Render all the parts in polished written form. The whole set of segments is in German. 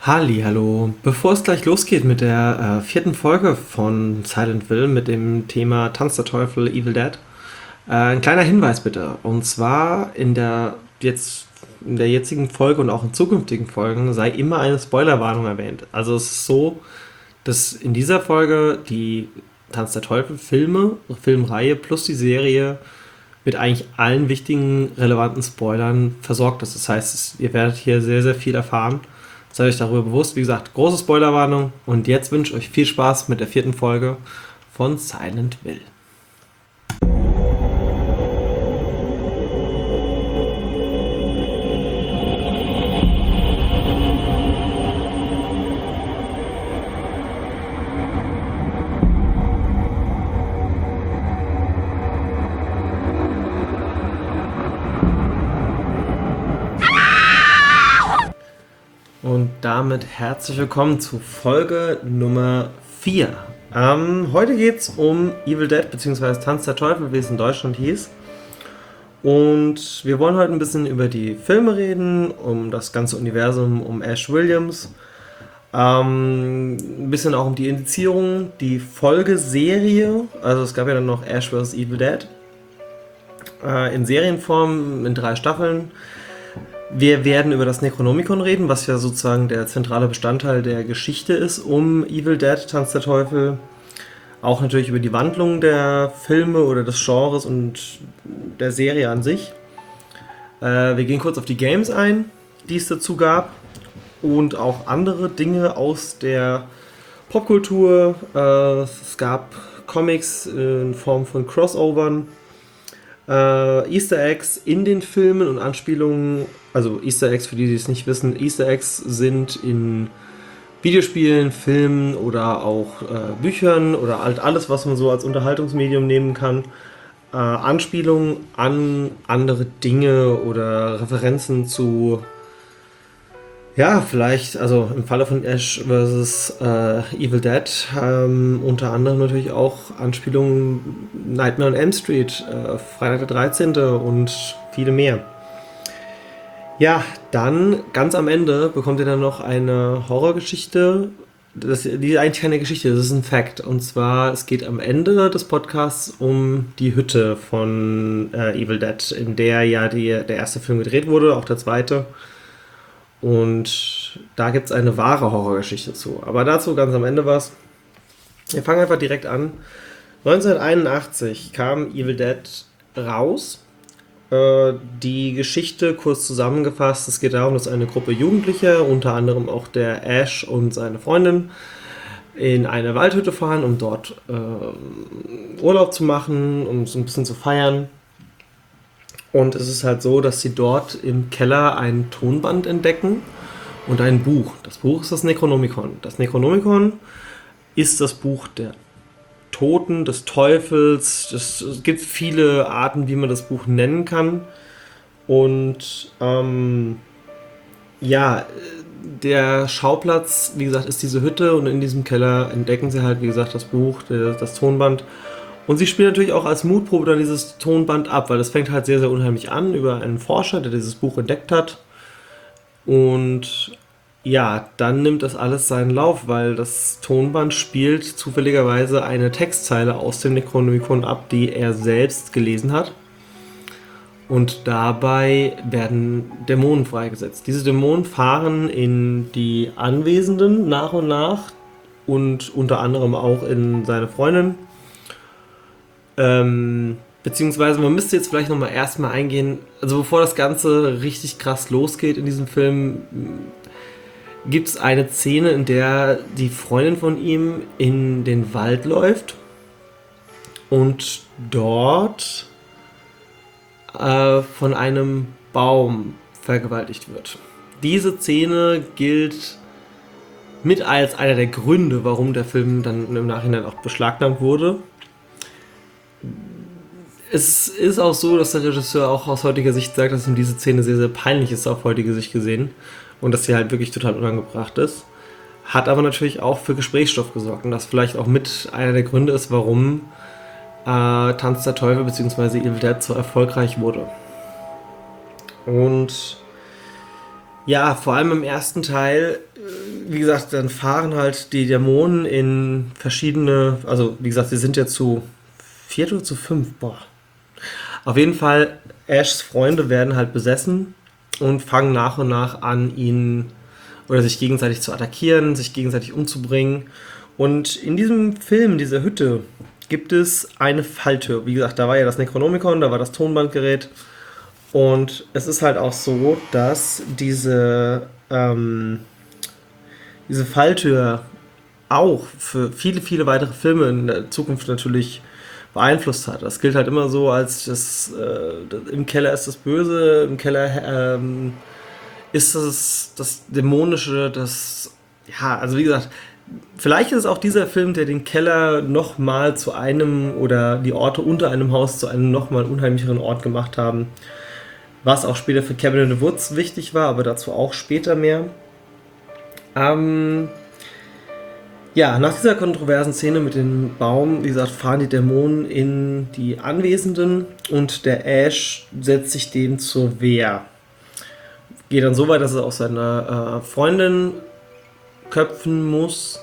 Hallo. Bevor es gleich losgeht mit der vierten Folge von Silent Hill mit dem Thema Tanz der Teufel Evil Dead, ein kleiner Hinweis bitte. Und zwar in der jetzigen Folge und auch in zukünftigen Folgen sei immer eine Spoilerwarnung erwähnt. Also es ist so, dass in dieser Folge die Tanz der Teufel Filmreihe plus die Serie mit eigentlich allen wichtigen, relevanten Spoilern versorgt ist. Das heißt, ihr werdet hier sehr, sehr viel erfahren. Seid euch darüber bewusst. Wie gesagt, große Spoilerwarnung. Und jetzt wünsche ich euch viel Spaß mit der vierten Folge von Silent Hill. Und damit herzlich willkommen zu Folge Nummer 4. Heute geht es um Evil Dead bzw. Tanz der Teufel, wie es in Deutschland hieß. Und wir wollen heute ein bisschen über die Filme reden, um das ganze Universum, um Ash Williams. Ein bisschen auch um die Indizierung, die Folgeserie. Also es gab ja dann noch Ash vs. Evil Dead. In Serienform, in 3 Staffeln. Wir werden über das Necronomicon reden, was ja sozusagen der zentrale Bestandteil der Geschichte ist um Evil Dead, Tanz der Teufel. Auch natürlich über die Wandlung der Filme oder des Genres und der Serie an sich. Wir gehen kurz auf die Games ein, die es dazu gab. Und auch andere Dinge aus der Popkultur. Es gab Comics in Form von Crossovern. Easter Eggs in den Filmen und Anspielungen, also Easter Eggs, für die es nicht wissen, Easter Eggs sind in Videospielen, Filmen oder auch Büchern oder halt alles, was man so als Unterhaltungsmedium nehmen kann. Anspielungen an andere Dinge oder Referenzen zu, ja, vielleicht, also im Falle von Ash vs. Evil Dead, unter anderem natürlich auch Anspielungen Nightmare on Elm Street, Freitag der 13. und viele mehr. Ja, dann ganz am Ende bekommt ihr dann noch eine Horrorgeschichte. Die ist eigentlich keine Geschichte, das ist ein Fact. Und zwar, es geht am Ende des Podcasts um die Hütte von Evil Dead, in der ja der erste Film gedreht wurde, auch der zweite. Und da gibt es eine wahre Horrorgeschichte zu. Aber dazu ganz am Ende was. Wir fangen einfach direkt an. 1981 kam Evil Dead raus. Die Geschichte kurz zusammengefasst. Es geht darum, dass eine Gruppe Jugendlicher, unter anderem auch der Ash und seine Freundin, in eine Waldhütte fahren, um dort Urlaub zu machen, um so ein bisschen zu feiern. Und es ist halt so, dass sie dort im Keller ein Tonband entdecken und ein Buch. Das Buch ist das Necronomicon. Das Necronomicon ist das Buch der Toten, des Teufels. Es gibt viele Arten, wie man das Buch nennen kann. Und ja, der Schauplatz, wie gesagt, ist diese Hütte und in diesem Keller entdecken sie halt, wie gesagt, das Buch, das Tonband. Und sie spielen natürlich auch als Mutprobe dann dieses Tonband ab, weil das fängt halt sehr, sehr unheimlich an über einen Forscher, der dieses Buch entdeckt hat. Und ja, dann nimmt das alles seinen Lauf, weil das Tonband spielt zufälligerweise eine Textzeile aus dem Necronomicon ab, die er selbst gelesen hat. Und dabei werden Dämonen freigesetzt. Diese Dämonen fahren in die Anwesenden nach und nach und unter anderem auch in seine Freundin. Beziehungsweise man müsste jetzt vielleicht nochmal erstmal eingehen, also bevor das Ganze richtig krass losgeht in diesem Film, gibt es eine Szene, in der die Freundin von ihm in den Wald läuft und dort von einem Baum vergewaltigt wird. Diese Szene gilt mit als einer der Gründe, warum der Film dann im Nachhinein auch beschlagnahmt wurde. Es ist auch so, dass der Regisseur auch aus heutiger Sicht sagt, dass ihm diese Szene sehr, sehr peinlich ist, auf heutige Sicht gesehen. Und dass sie halt wirklich total unangebracht ist. Hat aber natürlich auch für Gesprächsstoff gesorgt. Und das vielleicht auch mit einer der Gründe ist, warum Tanz der Teufel bzw. Evil Dead so erfolgreich wurde. Und ja, vor allem im ersten Teil wie gesagt, dann fahren halt die Dämonen in verschiedene, also wie gesagt, sie sind ja zu viert oder zu fünf, boah. Auf jeden Fall, Ashs Freunde werden halt besessen und fangen nach und nach an, ihn oder sich gegenseitig zu attackieren, sich gegenseitig umzubringen. Und in diesem Film, dieser Hütte, gibt es eine Falltür. Wie gesagt, da war ja das Necronomicon, da war das Tonbandgerät. Und es ist halt auch so, dass diese Falltür auch für viele, viele weitere Filme in der Zukunft natürlich beeinflusst hat. Das gilt halt immer so, als im Keller ist das Böse, im Keller ist das Dämonische, ja, also wie gesagt, vielleicht ist es auch dieser Film, der den Keller nochmal zu einem oder die Orte unter einem Haus zu einem nochmal unheimlicheren Ort gemacht haben, was auch später für Cabin in the Woods wichtig war, aber dazu auch später mehr. Ja, nach dieser kontroversen Szene mit dem Baum, wie gesagt, fahren die Dämonen in die Anwesenden und der Ash setzt sich dem zur Wehr. Geht dann so weit, dass er auch seine Freundin köpfen muss.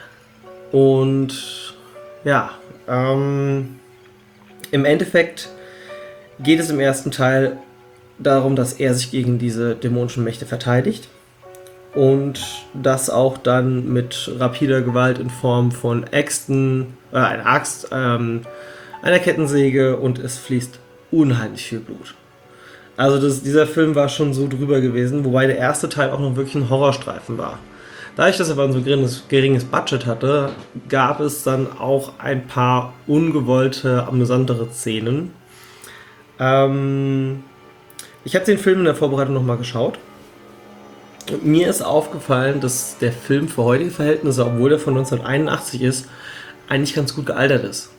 Und ja, im Endeffekt geht es im ersten Teil darum, dass er sich gegen diese dämonischen Mächte verteidigt. Und das auch dann mit rapider Gewalt in Form von Äxten, einer Axt, einer Kettensäge, und es fließt unheimlich viel Blut. Also dieser Film war schon so drüber gewesen, wobei der erste Teil auch noch wirklich ein Horrorstreifen war. Dadurch, dass er aber ein so geringes Budget hatte, gab es dann auch ein paar ungewollte, amüsantere Szenen. Ich habe den Film in der Vorbereitung nochmal geschaut. Und mir ist aufgefallen, dass der Film für heutige Verhältnisse, obwohl er von 1981 ist, eigentlich ganz gut gealtert ist.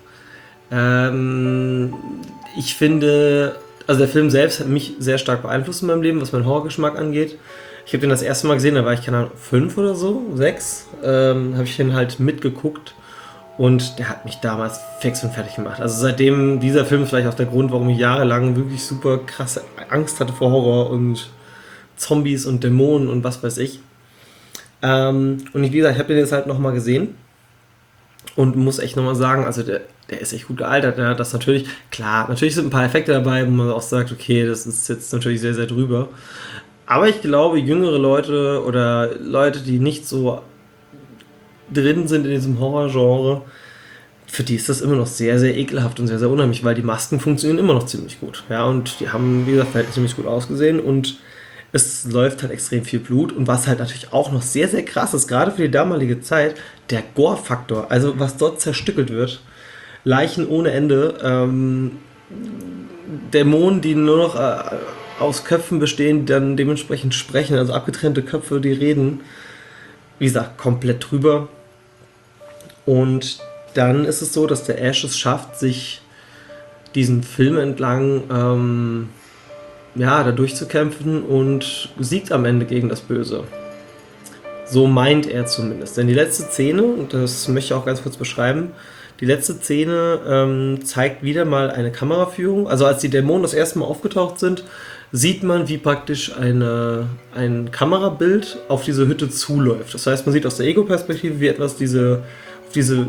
Ich finde, also der Film selbst hat mich sehr stark beeinflusst in meinem Leben, was meinen Horrorgeschmack angeht. Ich habe den das erste Mal gesehen, da war ich, keine Ahnung, 5 oder so, 6. Habe ich den halt mitgeguckt und der hat mich damals fix und fertig gemacht. Also seitdem, dieser Film ist vielleicht auch der Grund, warum ich jahrelang wirklich super krasse Angst hatte vor Horror und Zombies und Dämonen und was weiß ich. Und wie gesagt, ich habe den jetzt halt nochmal gesehen und muss echt nochmal sagen, also der ist echt gut gealtert. Ja, das natürlich, klar, natürlich sind ein paar Effekte dabei, wo man auch sagt, okay, das ist jetzt natürlich sehr, sehr drüber. Aber ich glaube, jüngere Leute oder Leute, die nicht so drin sind in diesem Horrorgenre, für die ist das immer noch sehr, sehr ekelhaft und sehr, sehr unheimlich, weil die Masken funktionieren immer noch ziemlich gut. Ja, und die haben, wie gesagt, halt ziemlich gut ausgesehen und es läuft halt extrem viel Blut. Und was halt natürlich auch noch sehr, sehr krass ist, gerade für die damalige Zeit, der Gore-Faktor. Also was dort zerstückelt wird. Leichen ohne Ende. Dämonen, die nur noch aus Köpfen bestehen, die dann dementsprechend sprechen. Also abgetrennte Köpfe, die reden. Wie gesagt, komplett drüber. Und dann ist es so, dass der Ash es schafft, sich diesen Film entlang da durchzukämpfen und siegt am Ende gegen das Böse. So meint er zumindest. Denn die letzte Szene, und das möchte ich auch ganz kurz beschreiben, die letzte Szene zeigt wieder mal eine Kameraführung. Also als die Dämonen das erste Mal aufgetaucht sind, sieht man, wie praktisch ein Kamerabild auf diese Hütte zuläuft. Das heißt, man sieht aus der Ego-Perspektive, wie etwas auf diese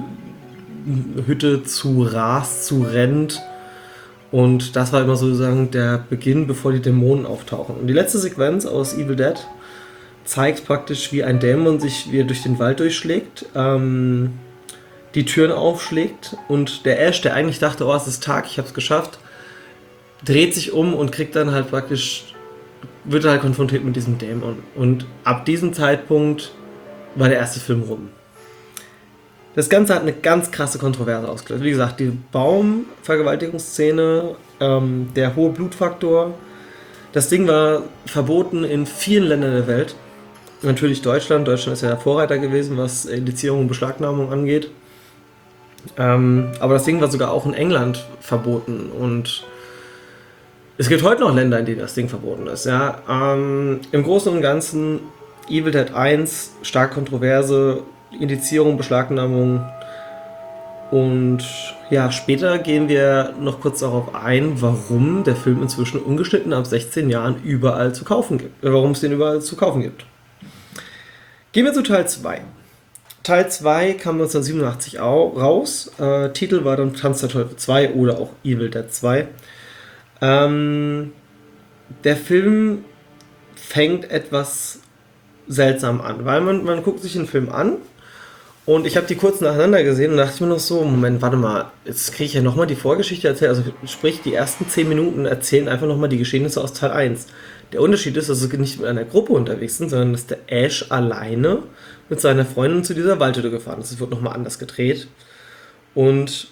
Hütte zu rast, zu rennt. Und das war immer sozusagen der Beginn, bevor die Dämonen auftauchen. Und die letzte Sequenz aus Evil Dead zeigt praktisch, wie ein Dämon sich wieder durch den Wald durchschlägt, die Türen aufschlägt und der Ash, der eigentlich dachte, oh, es ist Tag, ich hab's geschafft, dreht sich um und kriegt dann halt praktisch, wird halt konfrontiert mit diesem Dämon. Und ab diesem Zeitpunkt war der erste Film rum. Das Ganze hat eine ganz krasse Kontroverse ausgelöst. Wie gesagt, die Baumvergewaltigungsszene, der hohe Blutfaktor. Das Ding war verboten in vielen Ländern der Welt. Natürlich Deutschland. Deutschland ist ja der Vorreiter gewesen, was Indizierung und Beschlagnahmung angeht. Aber das Ding war sogar auch in England verboten. Und es gibt heute noch Länder, in denen das Ding verboten ist. Ja. Im Großen und Ganzen Evil Dead 1, stark kontroverse, Indizierung, Beschlagnahmung. Und ja, später gehen wir noch kurz darauf ein, warum der Film inzwischen ungeschnitten ab 16 Jahren überall zu kaufen gibt. Warum es den überall zu kaufen gibt. Gehen wir zu Teil 2. Teil 2 kam 1987 raus. Titel war dann Tanz der Teufel 2 oder auch Evil Dead 2. Der Film fängt etwas seltsam an, weil man guckt sich den Film an und ich habe die kurz nacheinander gesehen und dachte ich mir noch so, Moment, warte mal, jetzt kriege ich ja nochmal die Vorgeschichte erzählt, also sprich, die ersten 10 Minuten erzählen einfach nochmal die Geschehnisse aus Teil 1. Der Unterschied ist, dass sie nicht mit einer Gruppe unterwegs sind, sondern dass der Ash alleine mit seiner Freundin zu dieser Waldhütte gefahren ist. Es wird nochmal anders gedreht. Und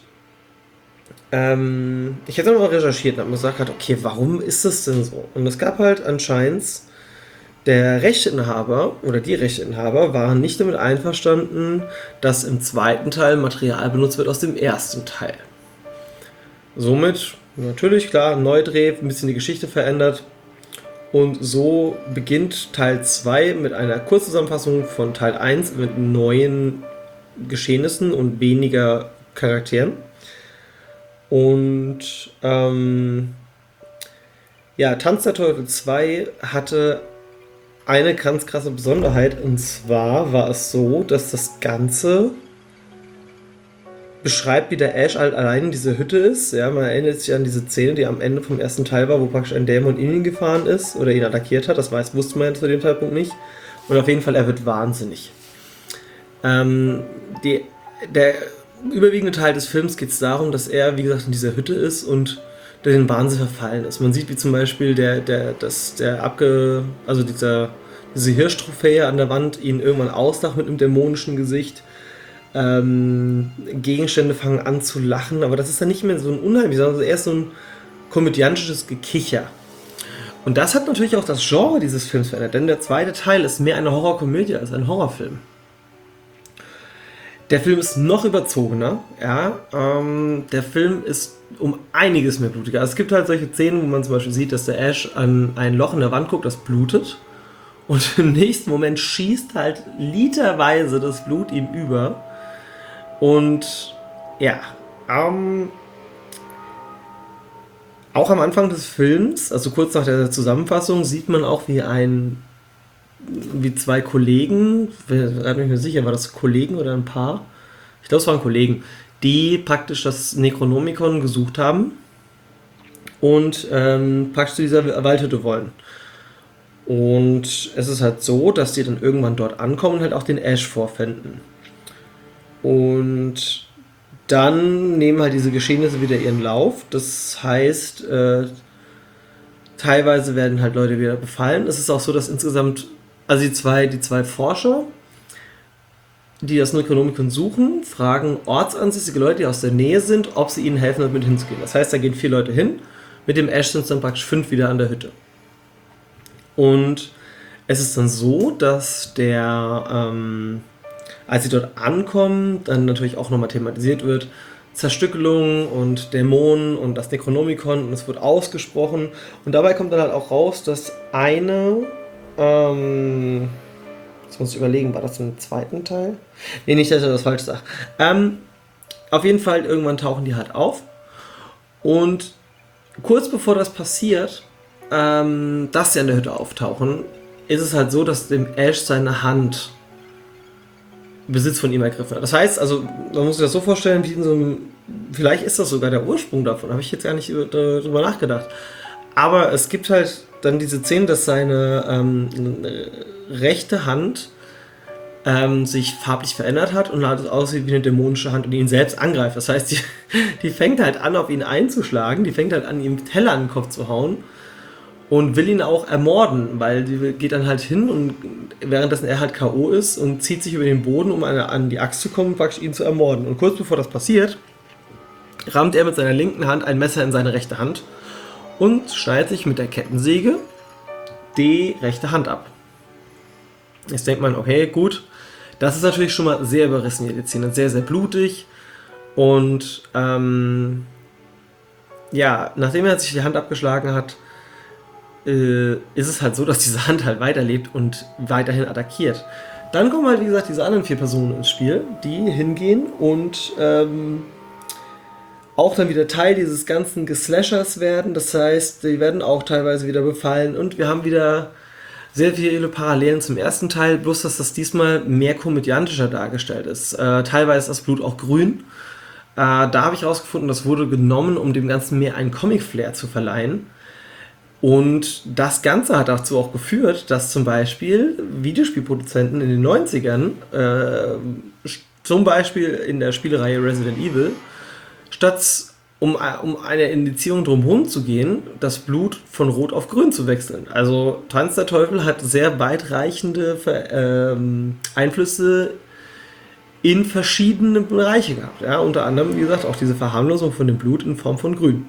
ich hätte nochmal recherchiert und habe mir gesagt, okay, warum ist das denn so? Und es gab halt anscheinend, der Rechteinhaber oder die Rechteinhaber waren nicht damit einverstanden, dass im zweiten Teil Material benutzt wird aus dem ersten Teil. Somit, natürlich, klar, Neudreh, ein bisschen die Geschichte verändert. Und so beginnt Teil 2 mit einer Kurzzusammenfassung von Teil 1 mit neuen Geschehnissen und weniger Charakteren. Und ja, Tanz der Teufel 2 hatte eine ganz krasse Besonderheit, und zwar war es so, dass das Ganze beschreibt, wie der Ash halt allein in dieser Hütte ist. Ja, man erinnert sich an diese Szene, die am Ende vom ersten Teil war, wo praktisch ein Dämon in ihn gefahren ist oder ihn attackiert hat. Das wusste man zu dem Zeitpunkt nicht. Und auf jeden Fall, er wird wahnsinnig. Der überwiegende Teil des Films geht es darum, dass er, wie gesagt, in dieser Hütte ist und der den Wahnsinn verfallen ist. Man sieht, wie zum Beispiel diese Hirschtrophäe an der Wand ihn irgendwann auslacht mit einem dämonischen Gesicht. Gegenstände fangen an zu lachen, aber das ist dann nicht mehr so ein unheimlich, sondern eher so ein komödiantisches Gekicher. Und das hat natürlich auch das Genre dieses Films verändert, denn der zweite Teil ist mehr eine Horrorkomödie als ein Horrorfilm. Der Film ist noch überzogener, ja. Der Film ist um einiges mehr blutiger. Also es gibt halt solche Szenen, wo man zum Beispiel sieht, dass der Ash an ein Loch in der Wand guckt, das blutet. Und im nächsten Moment schießt halt literweise das Blut ihm über. Und ja, auch am Anfang des Films, also kurz nach der Zusammenfassung, sieht man auch, wie zwei Kollegen, ich bin mir nicht mehr sicher, war das Kollegen oder ein Paar? Ich glaube, es waren Kollegen, die praktisch das Necronomicon gesucht haben und praktisch zu dieser Waldhütte wollen. Und es ist halt so, dass die dann irgendwann dort ankommen und halt auch den Ash vorfinden. Und dann nehmen halt diese Geschehnisse wieder ihren Lauf. Das heißt, teilweise werden halt Leute wieder befallen. Es ist auch so, dass insgesamt, also die zwei Forscher, die das Necronomicon suchen, fragen ortsansässige Leute, die aus der Nähe sind, ob sie ihnen helfen, damit hinzugehen. Das heißt, da gehen 4 Leute hin, mit dem Ash sind es dann praktisch 5 wieder an der Hütte. Und es ist dann so, dass als sie dort ankommen, dann natürlich auch nochmal thematisiert wird, Zerstückelung und Dämonen und das Necronomicon, und es wird ausgesprochen. Und dabei kommt dann halt auch raus, dass jetzt muss ich überlegen, war das im zweiten Teil? Nee, nicht, dass ich das falsch sage. Auf jeden Fall, irgendwann tauchen die halt auf. Und kurz bevor das passiert, dass sie an der Hütte auftauchen, ist es halt so, dass dem Ash seine Hand Besitz von ihm ergriffen hat. Das heißt, also man muss sich das so vorstellen, wie in so einem, vielleicht ist das sogar der Ursprung davon, habe ich jetzt gar nicht drüber nachgedacht. Aber es gibt halt dann diese Szene, dass seine rechte Hand sich farblich verändert hat und halt aussieht wie eine dämonische Hand und ihn selbst angreift. Das heißt, die fängt halt an, auf ihn einzuschlagen, die fängt halt an, ihm Teller an den Kopf zu hauen und will ihn auch ermorden, weil die geht dann halt hin und währenddessen er halt K.O. ist und zieht sich über den Boden, um an die Axt zu kommen und praktisch ihn zu ermorden. Und kurz bevor das passiert, rammt er mit seiner linken Hand ein Messer in seine rechte Hand und schneidet sich mit der Kettensäge die rechte Hand ab. Jetzt denkt man, okay, gut, das ist natürlich schon mal sehr überrissen hier, die Szene, sehr, sehr blutig. Und ja, nachdem er sich die Hand abgeschlagen hat, ist es halt so, dass diese Hand halt weiterlebt und weiterhin attackiert. Dann kommen halt, wie gesagt, diese anderen 4 Personen ins Spiel, die hingehen und auch dann wieder Teil dieses ganzen Geslashers werden. Das heißt, die werden auch teilweise wieder befallen und wir haben wieder Sehr viele Parallelen zum ersten Teil, bloß dass das diesmal mehr komödiantischer dargestellt ist. Teilweise ist das Blut auch grün. Da habe ich herausgefunden, das wurde genommen, um dem Ganzen mehr einen Comic-Flair zu verleihen. Und das Ganze hat dazu auch geführt, dass zum Beispiel Videospielproduzenten in den 90ern, zum Beispiel in der Spielereihe Resident Evil, statt um eine Indizierung drumherum zu gehen, das Blut von Rot auf Grün zu wechseln. Also Tanz der Teufel hat sehr weitreichende Einflüsse in verschiedene Bereiche gehabt. Ja, unter anderem, wie gesagt, auch diese Verharmlosung von dem Blut in Form von Grün.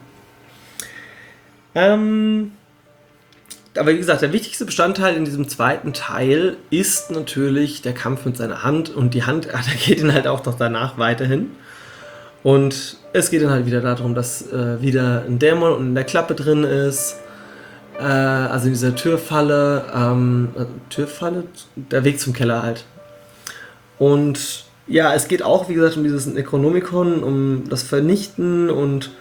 Aber wie gesagt, der wichtigste Bestandteil in diesem zweiten Teil ist natürlich der Kampf mit seiner Hand. Und die Hand, der geht ihn halt auch noch danach weiterhin. Und es geht dann halt wieder darum, dass wieder ein Dämon in der Klappe drin ist. Also in dieser Türfalle. Türfalle? Der Weg zum Keller halt. Und ja, es geht auch, wie gesagt, um dieses Necronomicon, um das Vernichten und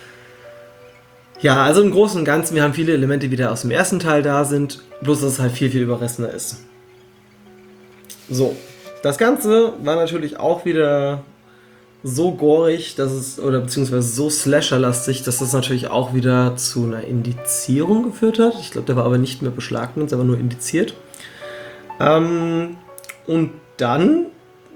ja, also im Großen und Ganzen, wir haben viele Elemente, die wieder aus dem ersten Teil da sind, bloß dass es halt viel, viel überrissener ist. So, das Ganze war natürlich auch wieder so gorig, dass es, oder beziehungsweise so slasherlastig, dass das natürlich auch wieder zu einer Indizierung geführt hat. Ich glaube, der war aber nicht mehr beschlagnahmt, aber nur indiziert. Und dann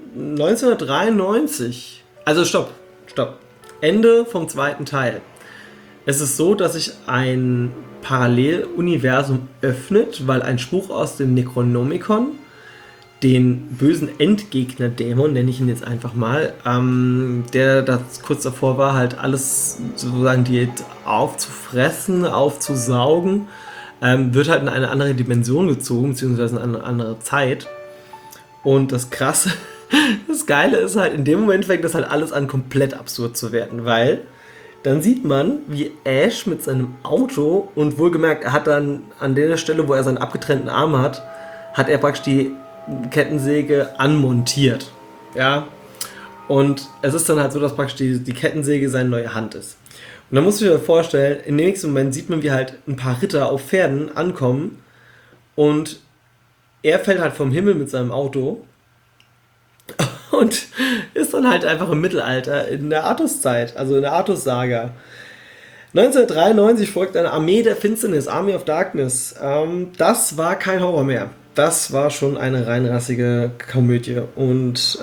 1993, also stopp, Ende vom zweiten Teil. Es ist so, dass sich ein Paralleluniversum öffnet, weil ein Spruch aus dem Necronomicon den bösen Endgegner-Dämon, nenne ich ihn jetzt einfach mal, der da kurz davor war, halt alles sozusagen die aufzufressen, aufzusaugen, wird halt in eine andere Dimension gezogen, beziehungsweise in eine andere Zeit. Und das Krasse, das Geile ist halt, in dem Moment fängt das halt alles an, komplett absurd zu werden, weil dann sieht man, wie Ash mit seinem Auto, und wohlgemerkt, er hat dann an der Stelle, wo er seinen abgetrennten Arm hat, hat er praktisch die Kettensäge anmontiert. Ja. Und es ist dann halt so, dass praktisch die Kettensäge seine neue Hand ist. Und dann musst du dir vorstellen, im nächsten Moment sieht man, wie halt ein paar Ritter auf Pferden ankommen und er fällt halt vom Himmel mit seinem Auto und ist dann halt einfach im Mittelalter in der Artuszeit, also in der Artus-Saga. 1993 folgt eine Armee der Finsternis, Army of Darkness. Das war kein Horror mehr. Das war schon eine reinrassige Komödie. Und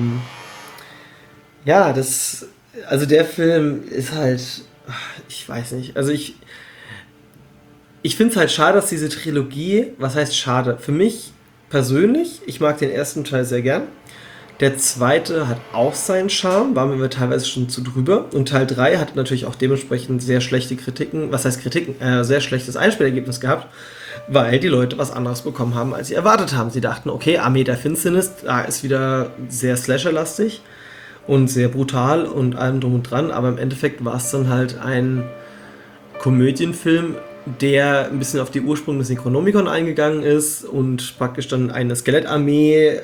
ja, also der Film ist halt, ich weiß nicht, also ich finde es halt schade, dass diese Trilogie, was heißt schade? Für mich persönlich, ich mag den ersten Teil sehr gern. Der zweite hat auch seinen Charme, waren wir teilweise schon zu drüber. Und Teil 3 hat natürlich auch dementsprechend sehr schlechte Kritiken, was heißt Kritiken, sehr schlechtes Einspielergebnis gehabt, weil die Leute was anderes bekommen haben, als sie erwartet haben. Sie dachten, okay, Armee der Finsternis, da ist wieder sehr slasherlastig und sehr brutal und allem drum und dran, aber im Endeffekt war es dann halt ein Komödienfilm, der ein bisschen auf die Ursprünge des Necronomicon eingegangen ist und praktisch dann eine Skelettarmee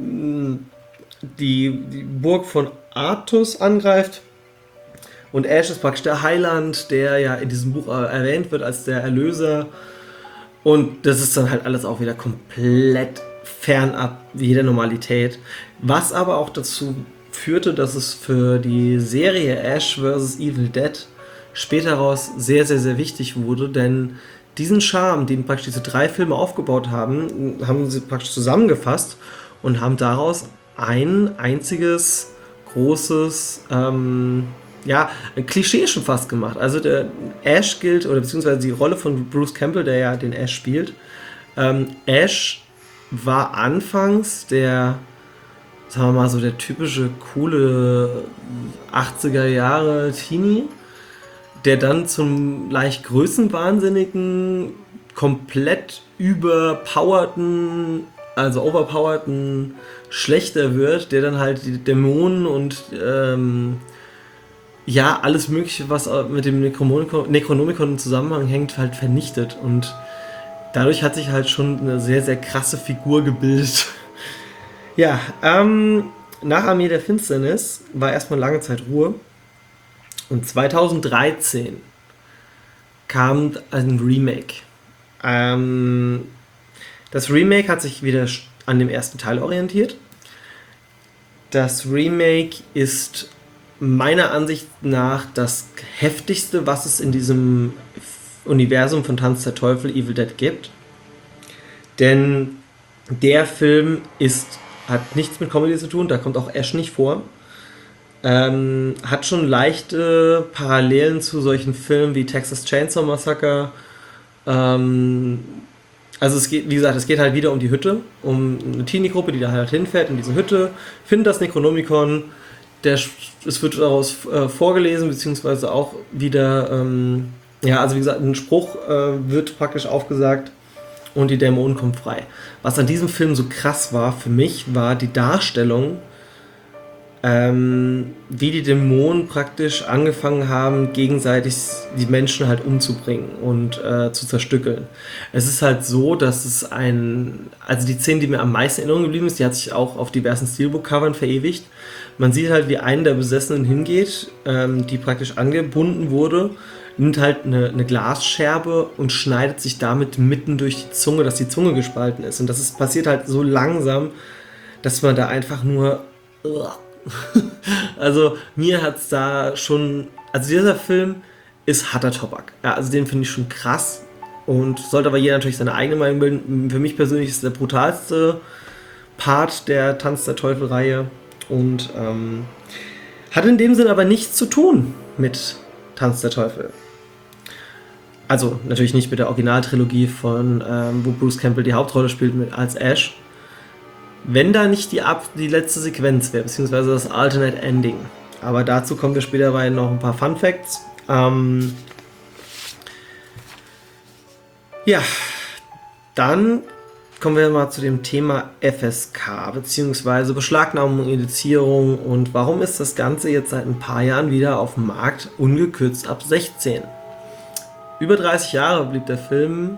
die Burg von Artus angreift. Und Ash ist praktisch der Heiland, der ja in diesem Buch erwähnt wird als der Erlöser. Und das ist dann halt alles auch wieder komplett fernab jeder Normalität. Was aber auch dazu führte, dass es für die Serie Ash vs. Evil Dead später raus sehr, sehr, sehr wichtig wurde, denn diesen Charme, den praktisch diese 3 Filme aufgebaut haben, haben sie praktisch zusammengefasst und haben daraus ein einziges großes, ein Klischee schon fast gemacht. Also der Ash gilt, oder beziehungsweise die Rolle von Bruce Campbell, der ja den Ash spielt. Ash war anfangs der, sagen wir mal so, der typische, coole 80er Jahre Teenie, der dann zum leicht größenwahnsinnigen, komplett overpowerten Schlechter wird, der dann halt die Dämonen und alles mögliche, was mit dem Necronomicon im Zusammenhang hängt, halt vernichtet. Und dadurch hat sich halt schon eine sehr, sehr krasse Figur gebildet. Ja, nach Armee der Finsternis war erstmal lange Zeit Ruhe. Und 2013 kam ein Remake. Das Remake hat sich wieder an dem ersten Teil orientiert. Das Remake ist meiner Ansicht nach das heftigste, was es in diesem Universum von Tanz der Teufel Evil Dead gibt. Denn der Film hat nichts mit Comedy zu tun, da kommt auch Ash nicht vor. Hat schon leichte Parallelen zu solchen Filmen wie Texas Chainsaw Massacre. Also es geht, wie gesagt, es geht halt wieder um die Hütte, um eine Teenie-Gruppe, die da halt hinfährt in diese Hütte, findet das Necronomicon, es wird daraus vorgelesen, beziehungsweise auch wieder, ja, also wie gesagt, ein Spruch wird praktisch aufgesagt und die Dämonen kommen frei. Was an diesem Film so krass war für mich, war die Darstellung, wie die Dämonen praktisch angefangen haben, gegenseitig die Menschen halt umzubringen und zu zerstückeln. Es ist halt so, dass also die Szene, die mir am meisten in Erinnerung geblieben ist, die hat sich auch auf diversen Steelbook-Covern verewigt. Man sieht halt, wie einen der Besessenen hingeht, die praktisch angebunden wurde, nimmt halt eine Glasscherbe und schneidet sich damit mitten durch die Zunge, dass die Zunge gespalten ist. Und passiert halt so langsam, dass man da einfach nur... Also mir hat es da schon... Also dieser Film ist harter Tobak. Ja, also den finde ich schon krass. Und sollte aber jeder natürlich seine eigene Meinung bilden. Für mich persönlich ist es der brutalste Part der Tanz der Teufel-Reihe. Und hat in dem Sinn aber nichts zu tun mit Tanz der Teufel. Also natürlich nicht mit der Originaltrilogie von wo Bruce Campbell die Hauptrolle spielt als Ash. Wenn da nicht die letzte Sequenz wäre, beziehungsweise das Alternate Ending. Aber dazu kommen wir später bei noch ein paar Fun Facts. Ja, dann kommen wir mal zu dem Thema FSK, beziehungsweise Beschlagnahmung, Indizierung und warum ist das Ganze jetzt seit ein paar Jahren wieder auf dem Markt, ungekürzt ab 16. Über 30 Jahre blieb der Film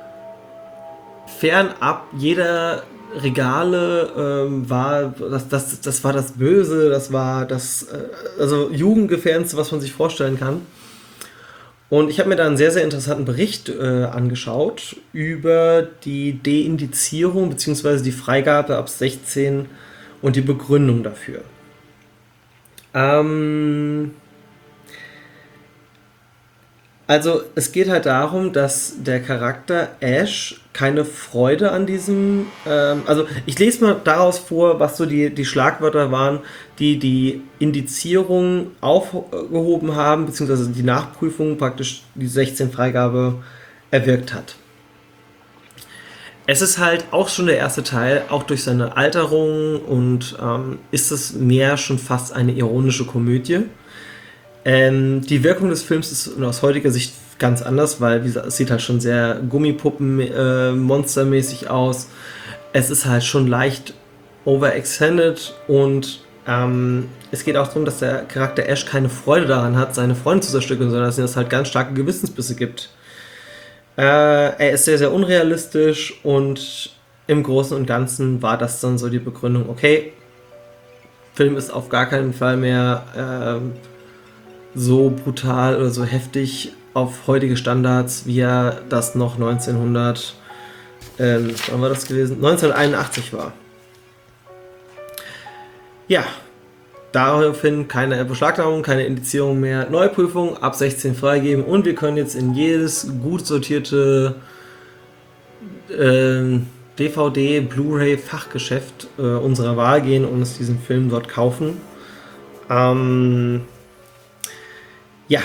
fernab jeder Regale, das war das Böse, das war das also Jugendgefährdendste, was man sich vorstellen kann. Und ich habe mir da einen sehr, sehr interessanten Bericht angeschaut über die Deindizierung bzw. die Freigabe ab 16 und die Begründung dafür. Also es geht halt darum, dass der Charakter Ash keine Freude an diesem... also ich lese mal daraus vor, was so die Schlagwörter waren, die Indizierung aufgehoben haben, beziehungsweise die Nachprüfung praktisch die 16-Freigabe erwirkt hat. Es ist halt auch schon der erste Teil, auch durch seine Alterung und ist es mehr schon fast eine ironische Komödie. Die Wirkung des Films ist aus heutiger Sicht ganz anders, weil wie gesagt, es sieht halt schon sehr Gummipuppen-monstermäßig aus. Es ist halt schon leicht overextended und es geht auch darum, dass der Charakter Ash keine Freude daran hat, seine Freunde zu zerstückeln, sondern dass es halt ganz starke Gewissensbisse gibt. Er ist sehr, sehr unrealistisch und im Großen und Ganzen war das dann so die Begründung, okay, Film ist auf gar keinen Fall mehr so brutal oder so heftig auf heutige Standards, wie er das noch 1900, wann war das gewesen? 1981 war. Ja, daraufhin keine Beschlagnahmung, keine Indizierung mehr, Neuprüfung, ab 16 freigeben und wir können jetzt in jedes gut sortierte DVD, Blu-ray, Fachgeschäft unserer Wahl gehen und uns diesen Film dort kaufen. Ja,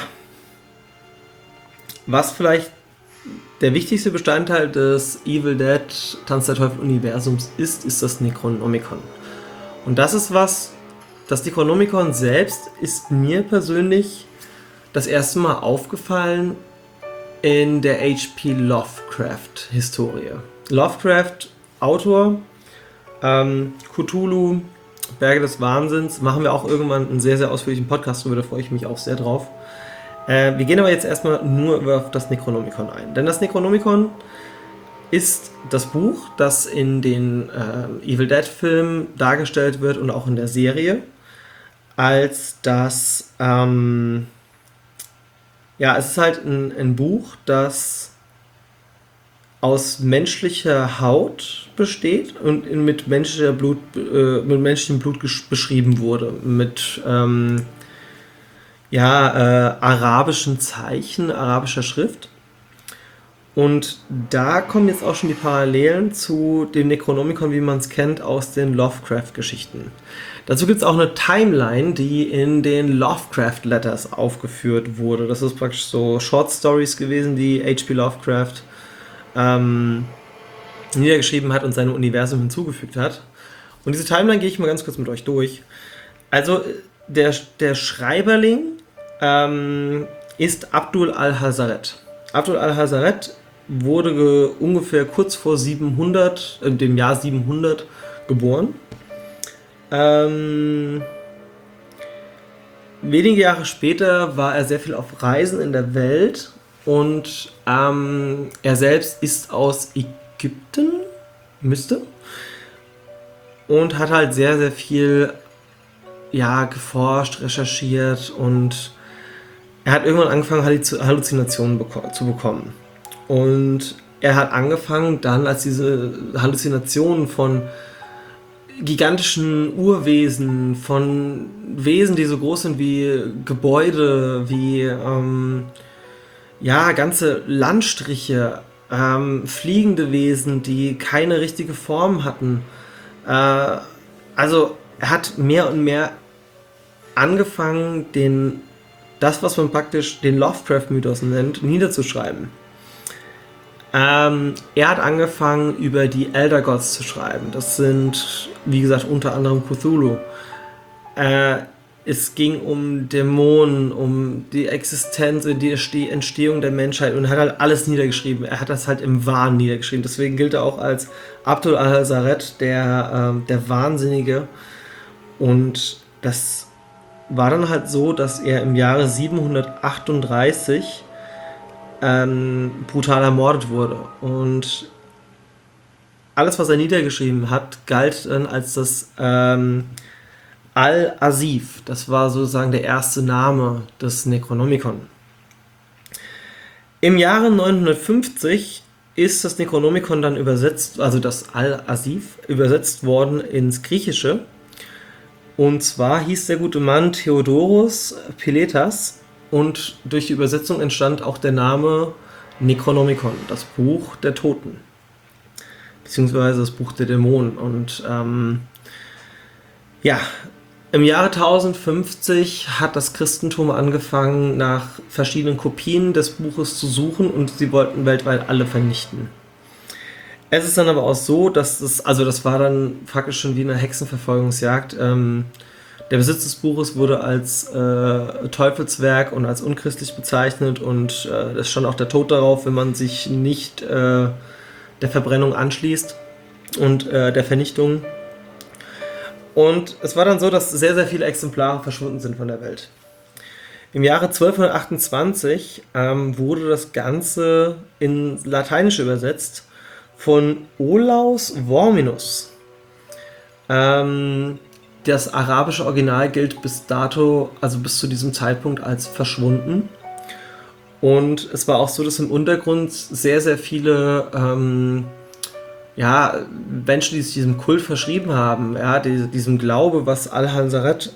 was vielleicht der wichtigste Bestandteil des Evil Dead Tanz der Teufel Universums ist das Necronomicon. Und das ist das Necronomicon selbst ist mir persönlich das erste Mal aufgefallen in der H.P. Lovecraft Historie. Lovecraft, Autor, Cthulhu, Berge des Wahnsinns, machen wir auch irgendwann einen sehr, sehr ausführlichen Podcast drüber, da freue ich mich auch sehr drauf. Wir gehen aber jetzt erstmal nur auf das Necronomicon ein. Denn das Necronomicon ist das Buch, das in den Evil Dead Filmen dargestellt wird und auch in der Serie. Als das, es ist halt ein Buch, das aus menschlicher Haut besteht und mit mit menschlichem Blut beschrieben wurde. Mit arabischen Zeichen, arabischer Schrift. Und da kommen jetzt auch schon die Parallelen zu dem Necronomicon, wie man es kennt, aus den Lovecraft-Geschichten. Dazu gibt es auch eine Timeline, die in den Lovecraft Letters aufgeführt wurde. Das ist praktisch so Short Stories gewesen, die H.P. Lovecraft niedergeschrieben hat und seinem Universum hinzugefügt hat. Und diese Timeline gehe ich mal ganz kurz mit euch durch. Also der Schreiberling ist Abdul al-Hazaret. Abdul al-Hazaret wurde ungefähr kurz vor 700, dem Jahr 700 geboren. Wenige Jahre später war er sehr viel auf Reisen in der Welt und er selbst ist aus Ägypten, und hat halt sehr, sehr viel geforscht, recherchiert und er hat irgendwann angefangen, Halluzinationen zu bekommen. Und er hat angefangen dann, als diese Halluzinationen von gigantischen Urwesen, von Wesen, die so groß sind wie Gebäude, wie ganze Landstriche, fliegende Wesen, die keine richtige Form hatten. Also er hat mehr und mehr angefangen, das, was man praktisch den Lovecraft-Mythos nennt, niederzuschreiben. Er hat angefangen, über die Elder Gods zu schreiben. Das sind, wie gesagt, unter anderem Cthulhu. Es ging um Dämonen, um die Existenz, die Entstehung der Menschheit und er hat halt alles niedergeschrieben. Er hat das halt im Wahn niedergeschrieben. Deswegen gilt er auch als Abdul al-Hazaret, der Wahnsinnige. Und das war dann halt so, dass er im Jahre 738 brutal ermordet wurde. Und alles, was er niedergeschrieben hat, galt dann als das Al-Asif. Das war sozusagen der erste Name des Necronomicon. Im Jahre 950 ist das Necronomicon dann übersetzt, also das Al-Asif, übersetzt worden ins Griechische. Und zwar hieß der gute Mann Theodorus Piletas und durch die Übersetzung entstand auch der Name Necronomicon, das Buch der Toten, beziehungsweise das Buch der Dämonen. Und im Jahre 1050 hat das Christentum angefangen, nach verschiedenen Kopien des Buches zu suchen und sie wollten weltweit alle vernichten. Es ist dann aber auch so, dass das war dann praktisch schon wie eine Hexenverfolgungsjagd. Der Besitz des Buches wurde als Teufelswerk und als unchristlich bezeichnet und es stand auch der Tod darauf, wenn man sich nicht der Verbrennung anschließt und der Vernichtung. Und es war dann so, dass sehr, sehr viele Exemplare verschwunden sind von der Welt. Im Jahre 1228 wurde das Ganze in Lateinisch übersetzt von Olaus Worminus. Das arabische Original gilt bis dato, also bis zu diesem Zeitpunkt, als verschwunden. Und es war auch so, dass im Untergrund sehr, sehr viele Menschen, die sich diesem Kult verschrieben haben, diesem Glaube, was Al-Hazaret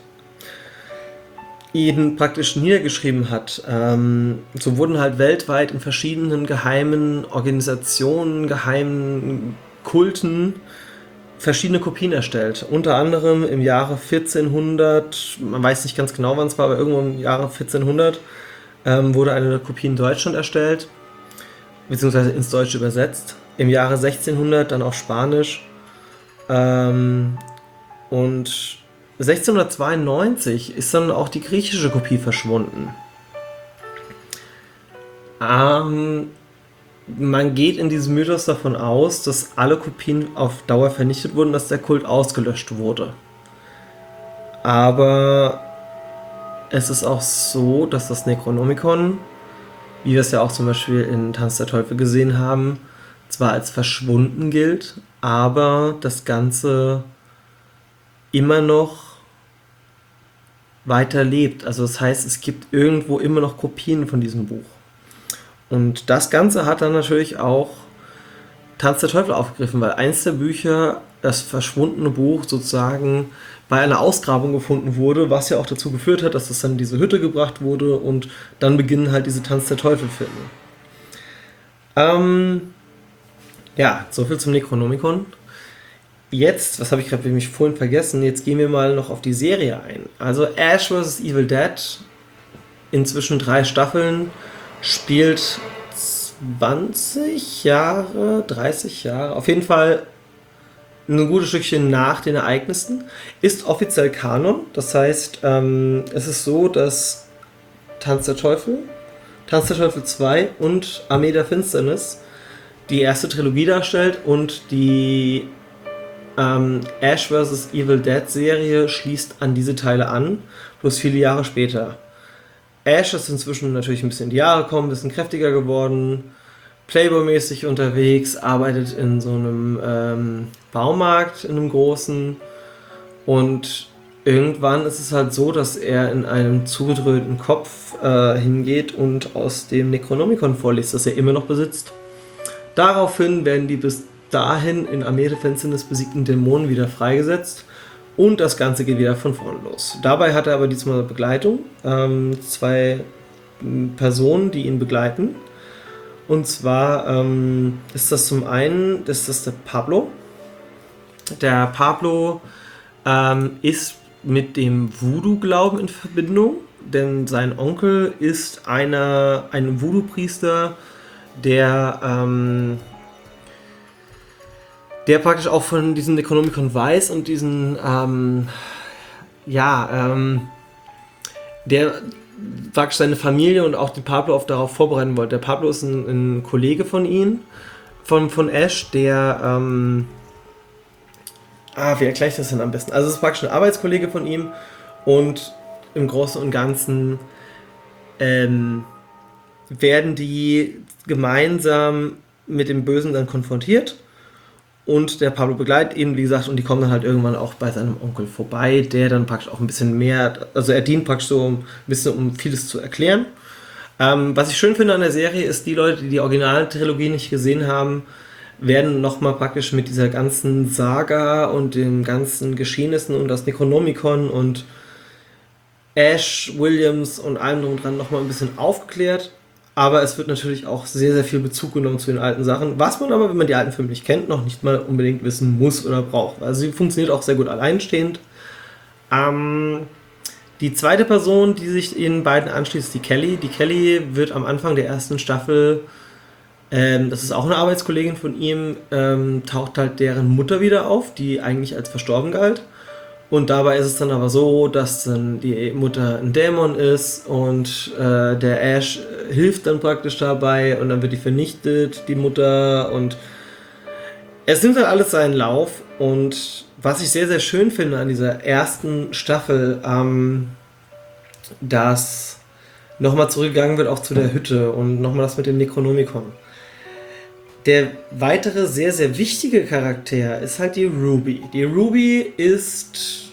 ihn praktisch niedergeschrieben hat. So wurden halt weltweit in verschiedenen geheimen Organisationen, geheimen Kulten verschiedene Kopien erstellt. Unter anderem im Jahre 1400, man weiß nicht ganz genau, wann es war, aber irgendwo im Jahre 1400 wurde eine Kopie in Deutschland erstellt, beziehungsweise ins Deutsche übersetzt. Im Jahre 1600 dann auf Spanisch. Und 1692 ist dann auch die griechische Kopie verschwunden. Man geht in diesem Mythos davon aus, dass alle Kopien auf Dauer vernichtet wurden, dass der Kult ausgelöscht wurde. Aber es ist auch so, dass das Necronomicon, wie wir es ja auch zum Beispiel in Tanz der Teufel gesehen haben, zwar als verschwunden gilt, aber das Ganze immer noch weiterlebt. Also das heißt, es gibt irgendwo immer noch Kopien von diesem Buch. Und das Ganze hat dann natürlich auch Tanz der Teufel aufgegriffen, weil eins der Bücher, das verschwundene Buch sozusagen, bei einer Ausgrabung gefunden wurde, was ja auch dazu geführt hat, dass das dann in diese Hütte gebracht wurde und dann beginnen halt diese Tanz der Teufel-Filme. Ja, soviel zum Necronomicon. Jetzt, was habe ich gerade nämlich vorhin vergessen, jetzt gehen wir mal noch auf die Serie ein. Also Ash vs. Evil Dead, inzwischen 3 Staffeln, spielt 20 Jahre, 30 Jahre, auf jeden Fall ein gutes Stückchen nach den Ereignissen, ist offiziell Kanon. Das heißt, es ist so, dass Tanz der Teufel 2 und Armee der Finsternis die erste Trilogie darstellt und die Ash vs. Evil Dead Serie schließt an diese Teile an, bloß viele Jahre später. Ash ist inzwischen natürlich ein bisschen in die Jahre gekommen, ein bisschen kräftiger geworden, Playboy-mäßig unterwegs, arbeitet in so einem Baumarkt, in einem großen, und irgendwann ist es halt so, dass er in einem zugedröhnten Kopf hingeht und aus dem Necronomicon vorliest, das er immer noch besitzt. Daraufhin werden die bis dahin in Armee der Finsternis besiegten Dämonen wieder freigesetzt und das Ganze geht wieder von vorne los. Dabei hat er aber diesmal Begleitung, 2 Personen, die ihn begleiten. Und zwar ist das zum einen, ist das der Pablo. Der Pablo ist mit dem Voodoo-Glauben in Verbindung, denn sein Onkel ist ein Voodoo-Priester, der praktisch auch von diesem Necronomicon weiß und der praktisch seine Familie und auch den Pablo auch darauf vorbereiten wollte. Der Pablo ist ein Kollege von ihm, von Ash, der wie erkläre ich das denn am besten? Also es ist praktisch ein Arbeitskollege von ihm und im Großen und Ganzen werden die gemeinsam mit dem Bösen dann konfrontiert und der Pablo begleitet ihn, wie gesagt, und die kommen dann halt irgendwann auch bei seinem Onkel vorbei, der dann praktisch auch ein bisschen mehr, also er dient praktisch so ein bisschen, um vieles zu erklären. Was ich schön finde an der Serie ist, die Leute, die die Originaltrilogie nicht gesehen haben, werden nochmal praktisch mit dieser ganzen Saga und den ganzen Geschehnissen und das Necronomicon und Ash, Williams und allem drum und dran nochmal ein bisschen aufgeklärt. Aber es wird natürlich auch sehr, sehr viel Bezug genommen zu den alten Sachen, was man aber, wenn man die alten Filme nicht kennt, noch nicht mal unbedingt wissen muss oder braucht. Also sie funktioniert auch sehr gut alleinstehend. Die zweite Person, die sich den beiden anschließt, die Kelly. Die Kelly wird am Anfang der ersten Staffel, das ist auch eine Arbeitskollegin von ihm, taucht halt deren Mutter wieder auf, die eigentlich als verstorben galt. Und dabei ist es dann aber so, dass dann die Mutter ein Dämon ist und der Ash hilft dann praktisch dabei und dann wird die vernichtet, die Mutter, und es nimmt dann alles seinen Lauf. Und was ich sehr, sehr schön finde an dieser ersten Staffel, dass nochmal zurückgegangen wird auch zu der Hütte und nochmal das mit dem Necronomicon. Der weitere sehr, sehr wichtige Charakter ist halt die Ruby. Die Ruby ist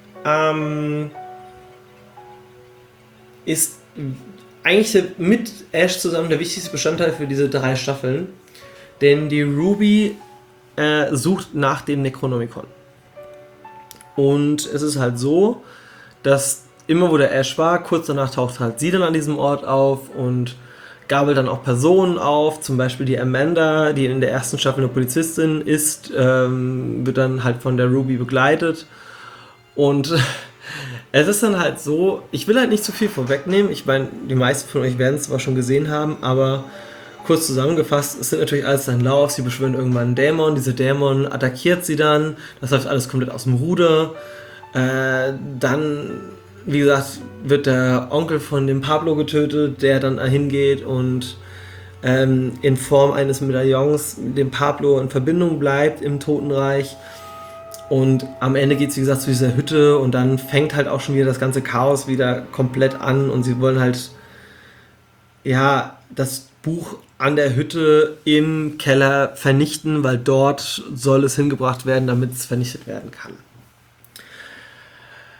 eigentlich mit Ash zusammen der wichtigste Bestandteil für diese 3 Staffeln. Denn die Ruby sucht nach dem Necronomicon. Und es ist halt so, dass immer wo der Ash war, kurz danach taucht halt sie dann an diesem Ort auf und gabelt dann auch Personen auf, zum Beispiel die Amanda, die in der ersten Staffel eine Polizistin ist, wird dann halt von der Ruby begleitet. Und es ist dann halt so, ich will halt nicht zu viel vorwegnehmen, ich meine, die meisten von euch werden es zwar schon gesehen haben, aber kurz zusammengefasst, es sind natürlich alles seinen Lauf, sie beschwören irgendwann einen Dämon, dieser Dämon attackiert sie dann, das läuft alles komplett aus dem Ruder, dann, wie gesagt, wird der Onkel von dem Pablo getötet, der dann hingeht und in Form eines Medaillons mit dem Pablo in Verbindung bleibt im Totenreich. Und am Ende geht es, wie gesagt, zu dieser Hütte und dann fängt halt auch schon wieder das ganze Chaos wieder komplett an und sie wollen halt, ja, das Buch an der Hütte im Keller vernichten, weil dort soll es hingebracht werden, damit es vernichtet werden kann.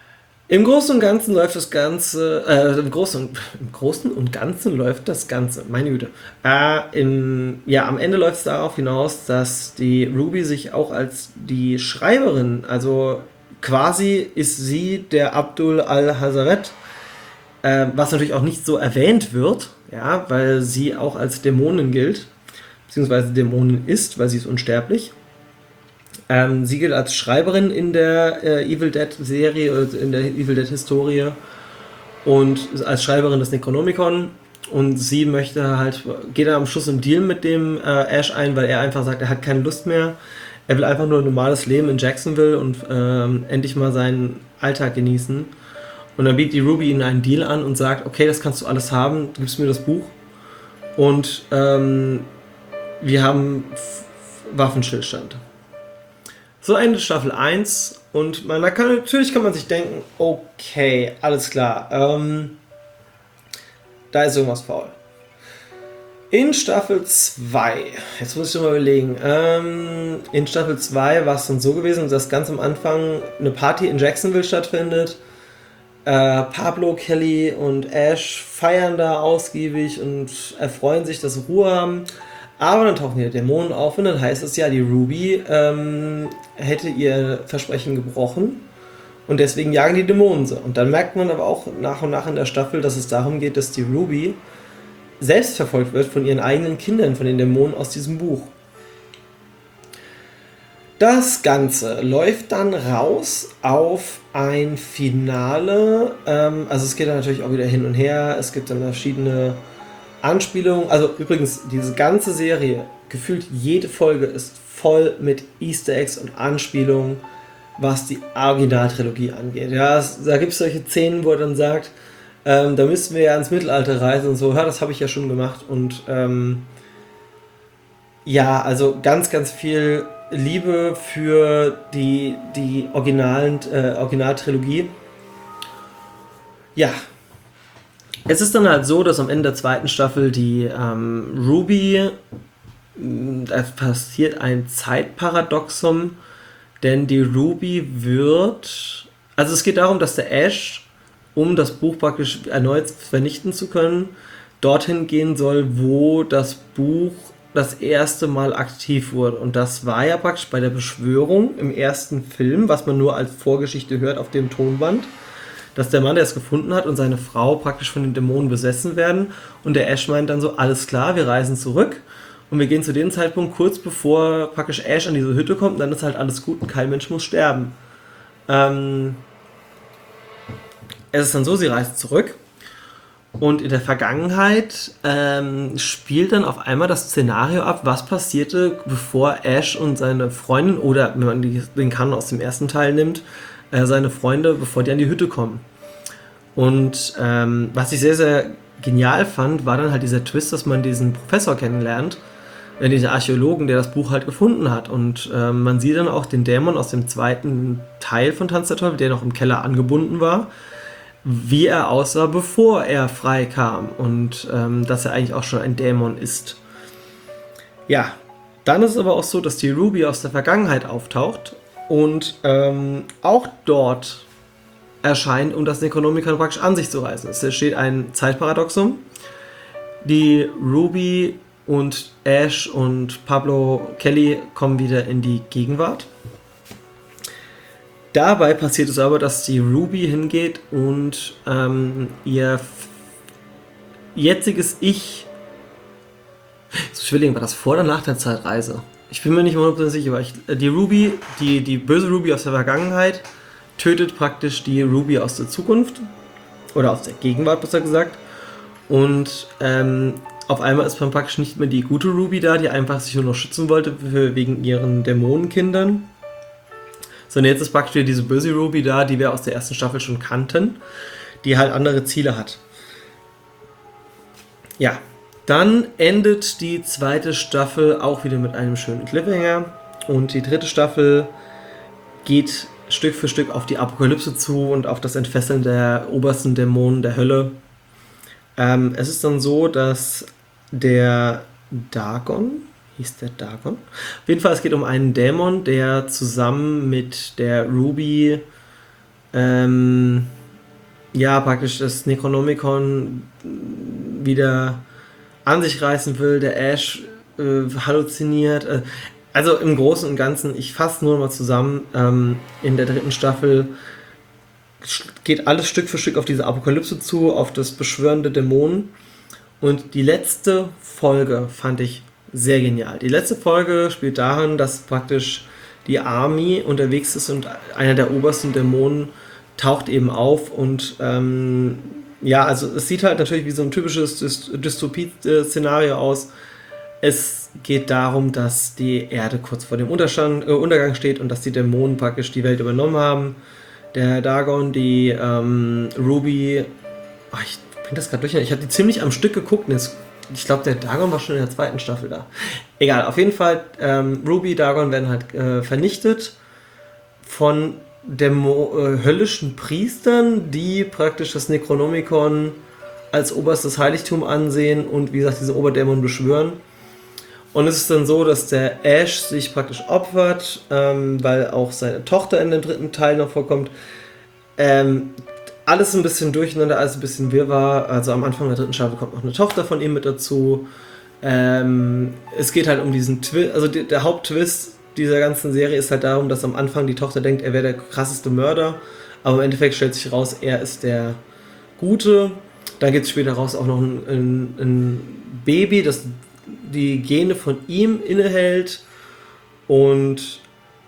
Im Großen und Ganzen läuft das Ganze, im Großen und Ganzen läuft das Ganze, meine Güte. Ja, am Ende läuft es darauf hinaus, dass die Ruby sich auch als die Schreiberin, also quasi ist sie der Abdul al-Hazaret, was natürlich auch nicht so erwähnt wird, ja, weil sie auch als Dämonin gilt, beziehungsweise Dämonin ist, weil sie ist unsterblich. Sie gilt als Schreiberin in der Evil Dead Serie, oder in der Evil Dead Historie und als Schreiberin des Necronomicon. Und sie möchte halt, geht dann am Schluss im Deal mit dem Ash ein, weil er einfach sagt, er hat keine Lust mehr. Er will einfach nur ein normales Leben in Jacksonville und endlich mal seinen Alltag genießen. Und dann bietet die Ruby ihm einen Deal an und sagt, okay, das kannst du alles haben, du gibst mir das Buch. Und wir haben Waffenstillstand. So endet Staffel 1 und natürlich kann man sich denken, okay, alles klar, da ist irgendwas faul. In Staffel 2, jetzt muss ich mal überlegen, in Staffel 2 war es dann so gewesen, dass ganz am Anfang eine Party in Jacksonville stattfindet. Pablo, Kelly und Ash feiern da ausgiebig und erfreuen sich, dass sie Ruhe haben. Aber dann tauchen wieder Dämonen auf und dann heißt es ja, die Ruby hätte ihr Versprechen gebrochen und deswegen jagen die Dämonen sie. Und dann merkt man aber auch nach und nach in der Staffel, dass es darum geht, dass die Ruby selbst verfolgt wird von ihren eigenen Kindern, von den Dämonen aus diesem Buch. Das Ganze läuft dann raus auf ein Finale. Also es geht dann natürlich auch wieder hin und her. Es gibt dann verschiedene Anspielungen. Also übrigens, diese ganze Serie, gefühlt jede Folge ist voll mit Easter Eggs und Anspielungen, was die Originaltrilogie angeht. Ja, da gibt es solche Szenen, wo er dann sagt, da müssten wir ja ins Mittelalter reisen und so. Ja, das habe ich ja schon gemacht. Und ja, also ganz, ganz viel Liebe für die Originaltrilogie. Ja, es ist dann halt so, dass am Ende der zweiten Staffel die Ruby, da passiert ein Zeitparadoxum, denn die Ruby wird, also es geht darum, dass der Ash, um das Buch praktisch erneut vernichten zu können, dorthin gehen soll, wo das Buch das erste Mal aktiv wurde. Und das war ja praktisch bei der Beschwörung im ersten Film, was man nur als Vorgeschichte hört auf dem Tonband, dass der Mann, der es gefunden hat, und seine Frau praktisch von den Dämonen besessen werden. Und der Ash meint dann so, alles klar, wir reisen zurück. Und wir gehen zu dem Zeitpunkt kurz bevor praktisch Ash an diese Hütte kommt, und dann ist halt alles gut und kein Mensch muss sterben. Es ist dann so, sie reist zurück. Und in der Vergangenheit spielt dann auf einmal das Szenario ab, was passierte, bevor Ash und seine Freundin, oder wenn man den Kanon aus dem ersten Teil nimmt, seine Freunde, bevor die an die Hütte kommen. Und was ich sehr, sehr genial fand, war dann halt dieser Twist, dass man diesen Professor kennenlernt, diesen Archäologen, der das Buch halt gefunden hat. Und man sieht dann auch den Dämon aus dem zweiten Teil von Tanz der Teufel, der noch im Keller angebunden war, wie er aussah, bevor er frei kam und dass er eigentlich auch schon ein Dämon ist. Ja, dann ist es aber auch so, dass die Ruby aus der Vergangenheit auftaucht und auch dort erscheint, um das Necronomicon praktisch an sich zu reißen. Es entsteht ein Zeitparadoxum. Die Ruby und Ash und Pablo Kelly kommen wieder in die Gegenwart. Dabei passiert es aber, dass die Ruby hingeht und ihr jetziges Ich, so überlegen, war das vor oder nach der Zeitreise? Ich bin mir nicht 100% sicher, aber die Ruby, die böse Ruby aus der Vergangenheit, tötet praktisch die Ruby aus der Zukunft, oder aus der Gegenwart besser gesagt, und auf einmal ist man praktisch nicht mehr die gute Ruby da, die einfach sich nur noch schützen wollte wegen ihren Dämonenkindern, sondern jetzt ist praktisch wieder diese böse Ruby da, die wir aus der ersten Staffel schon kannten, die halt andere Ziele hat. Ja, dann endet die zweite Staffel auch wieder mit einem schönen Cliffhanger und die dritte Staffel geht Stück für Stück auf die Apokalypse zu und auf das Entfesseln der obersten Dämonen der Hölle. Es ist dann so, dass der Dagon, hieß der Dagon? Auf jeden Fall, es geht um einen Dämon, der zusammen mit der Ruby ja, praktisch das Necronomicon wieder an sich reißen will, der Ash halluziniert. Also im Großen und Ganzen, ich fasse nur mal zusammen, in der dritten Staffel geht alles Stück für Stück auf diese Apokalypse zu, auf das Beschwören der Dämonen. Und die letzte Folge fand ich sehr genial. Die letzte Folge spielt darin, dass praktisch die Army unterwegs ist und einer der obersten Dämonen taucht eben auf und ja, also es sieht halt natürlich wie so ein typisches Dystopie-Szenario aus. Es geht darum, dass die Erde kurz vor dem Untergang steht und dass die Dämonen praktisch die Welt übernommen haben. Der Dagon, die Ruby, ich bring das gerade durch, ich habe die ziemlich am Stück geguckt und jetzt, ich glaube, der Dagon war schon in der zweiten Staffel da. Egal, auf jeden Fall, Ruby, Dagon werden halt vernichtet von höllischen Priestern, die praktisch das Necronomicon als oberstes Heiligtum ansehen und wie gesagt diese Oberdämonen beschwören. Und es ist dann so, dass der Ash sich praktisch opfert, weil auch seine Tochter in dem dritten Teil noch vorkommt. Alles ein bisschen durcheinander, alles ein bisschen wirrwarr. Also am Anfang der dritten Staffel kommt noch eine Tochter von ihm mit dazu. Es geht halt um diesen Twist, also der Haupttwist dieser ganzen Serie ist halt darum, dass am Anfang die Tochter denkt, er wäre der krasseste Mörder, aber im Endeffekt stellt sich raus, er ist der Gute. Dann gibt es später raus auch noch ein Baby, das die Gene von ihm innehält und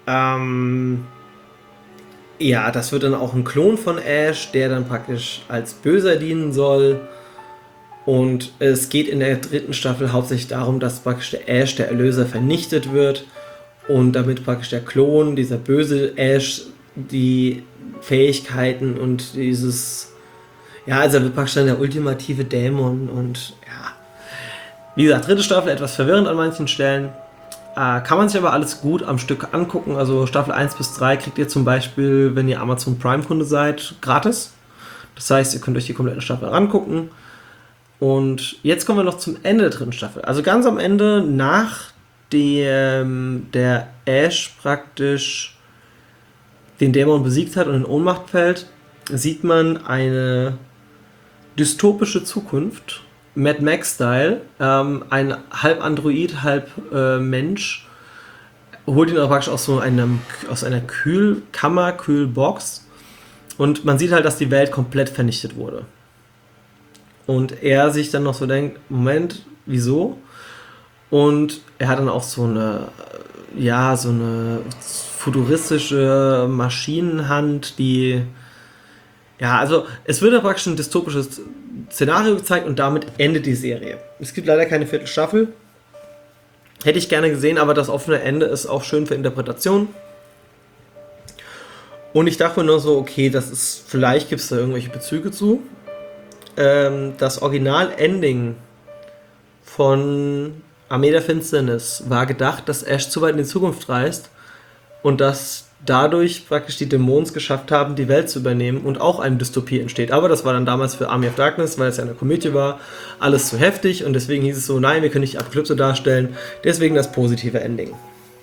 ja, das wird dann auch ein Klon von Ash, der dann praktisch als Böser dienen soll. Und es geht in der dritten Staffel hauptsächlich darum, dass praktisch der Ash, der Erlöser, vernichtet wird und damit praktisch der Klon, dieser böse Ash, die Fähigkeiten und dieses, ja, also er wird praktisch dann der ultimative Dämon und ja, wie gesagt, dritte Staffel etwas verwirrend an manchen Stellen, kann man sich aber alles gut am Stück angucken, also Staffel 1 bis 3 kriegt ihr zum Beispiel, wenn ihr Amazon Prime Kunde seid, gratis, das heißt, ihr könnt euch die komplette Staffel angucken. Und jetzt kommen wir noch zum Ende der dritten Staffel, also ganz am Ende, nach der Ash praktisch den Dämon besiegt hat und in Ohnmacht fällt, sieht man eine dystopische Zukunft, Mad Max-Style, ein halb Android, halb Mensch, holt ihn auch praktisch aus einer Kühlkammer, Kühlbox und man sieht halt, dass die Welt komplett vernichtet wurde. Und er sich dann noch so denkt, Moment, wieso? Und er hat dann auch so eine futuristische Maschinenhand, die, ja, also es wird ja praktisch ein dystopisches Szenario gezeigt und damit endet die Serie. Es gibt leider keine vierte Staffel. Hätte ich gerne gesehen, aber das offene Ende ist auch schön für Interpretation. Und ich dachte mir nur so, okay, vielleicht gibt es da irgendwelche Bezüge zu. Das Original-Ending von Armee der Finsternis war gedacht, dass Ash zu weit in die Zukunft reist und dass dadurch praktisch die Dämonen es geschafft haben, die Welt zu übernehmen und auch eine Dystopie entsteht. Aber das war dann damals für Army of Darkness, weil es ja eine Komödie war, alles zu heftig und deswegen hieß es so, nein, wir können nicht die Apokalypse darstellen, deswegen das positive Ending.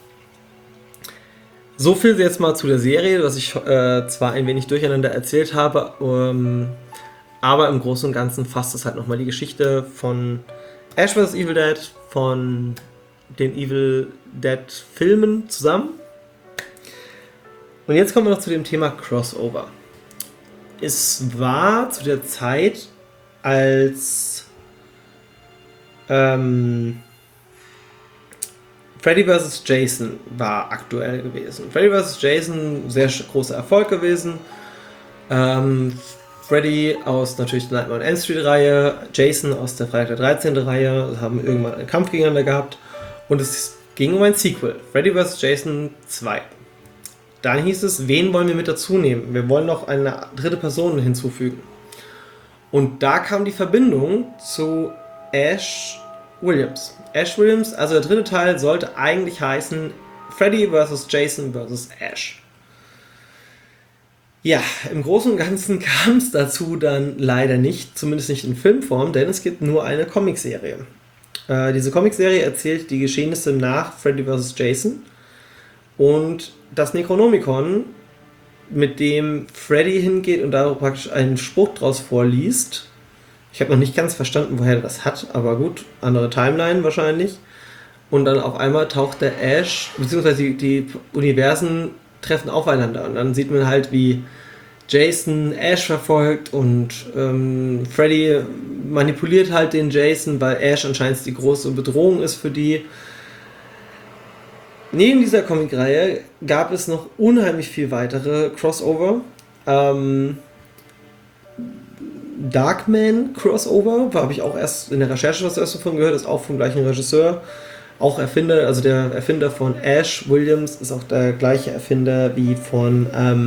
So viel jetzt mal zu der Serie, was ich zwar ein wenig durcheinander erzählt habe, aber im Großen und Ganzen fasst es halt nochmal die Geschichte von Ash vs. Evil Dead, von den Evil Dead Filmen zusammen. Und jetzt kommen wir noch zu dem Thema Crossover. Es war zu der Zeit, als Freddy vs. Jason war aktuell gewesen. Freddy vs. Jason, sehr großer Erfolg gewesen. Freddy aus natürlich der Nightmare on Elm Street Reihe, Jason aus der Freitag der 13. Reihe haben irgendwann einen Kampf gegeneinander gehabt und es ging um ein Sequel, Freddy vs. Jason 2. Dann hieß es, wen wollen wir mit dazu nehmen? Wir wollen noch eine dritte Person hinzufügen. Und da kam die Verbindung zu Ash Williams. Ash Williams, also der dritte Teil, sollte eigentlich heißen Freddy vs. Jason vs. Ash. Ja, im Großen und Ganzen kam es dazu dann leider nicht, zumindest nicht in Filmform, denn es gibt nur eine Comicserie. Diese Comicserie erzählt die Geschehnisse nach Freddy vs. Jason und das Necronomicon mit dem Freddy hingeht und da praktisch einen Spruch draus vorliest. Ich habe noch nicht ganz verstanden, woher er das hat, aber gut, andere Timeline wahrscheinlich. Und dann auf einmal taucht der Ash, beziehungsweise die Universen treffen aufeinander. Und dann sieht man halt, wie Jason Ash verfolgt und Freddy manipuliert halt den Jason, weil Ash anscheinend die große Bedrohung ist für die. Neben dieser Comicreihe gab es noch unheimlich viel weitere Crossover. Darkman Crossover, habe ich auch erst in der Recherche was davon gehört, ist auch vom gleichen Regisseur. Auch Erfinder, also der Erfinder von Ash Williams ist auch der gleiche Erfinder wie von,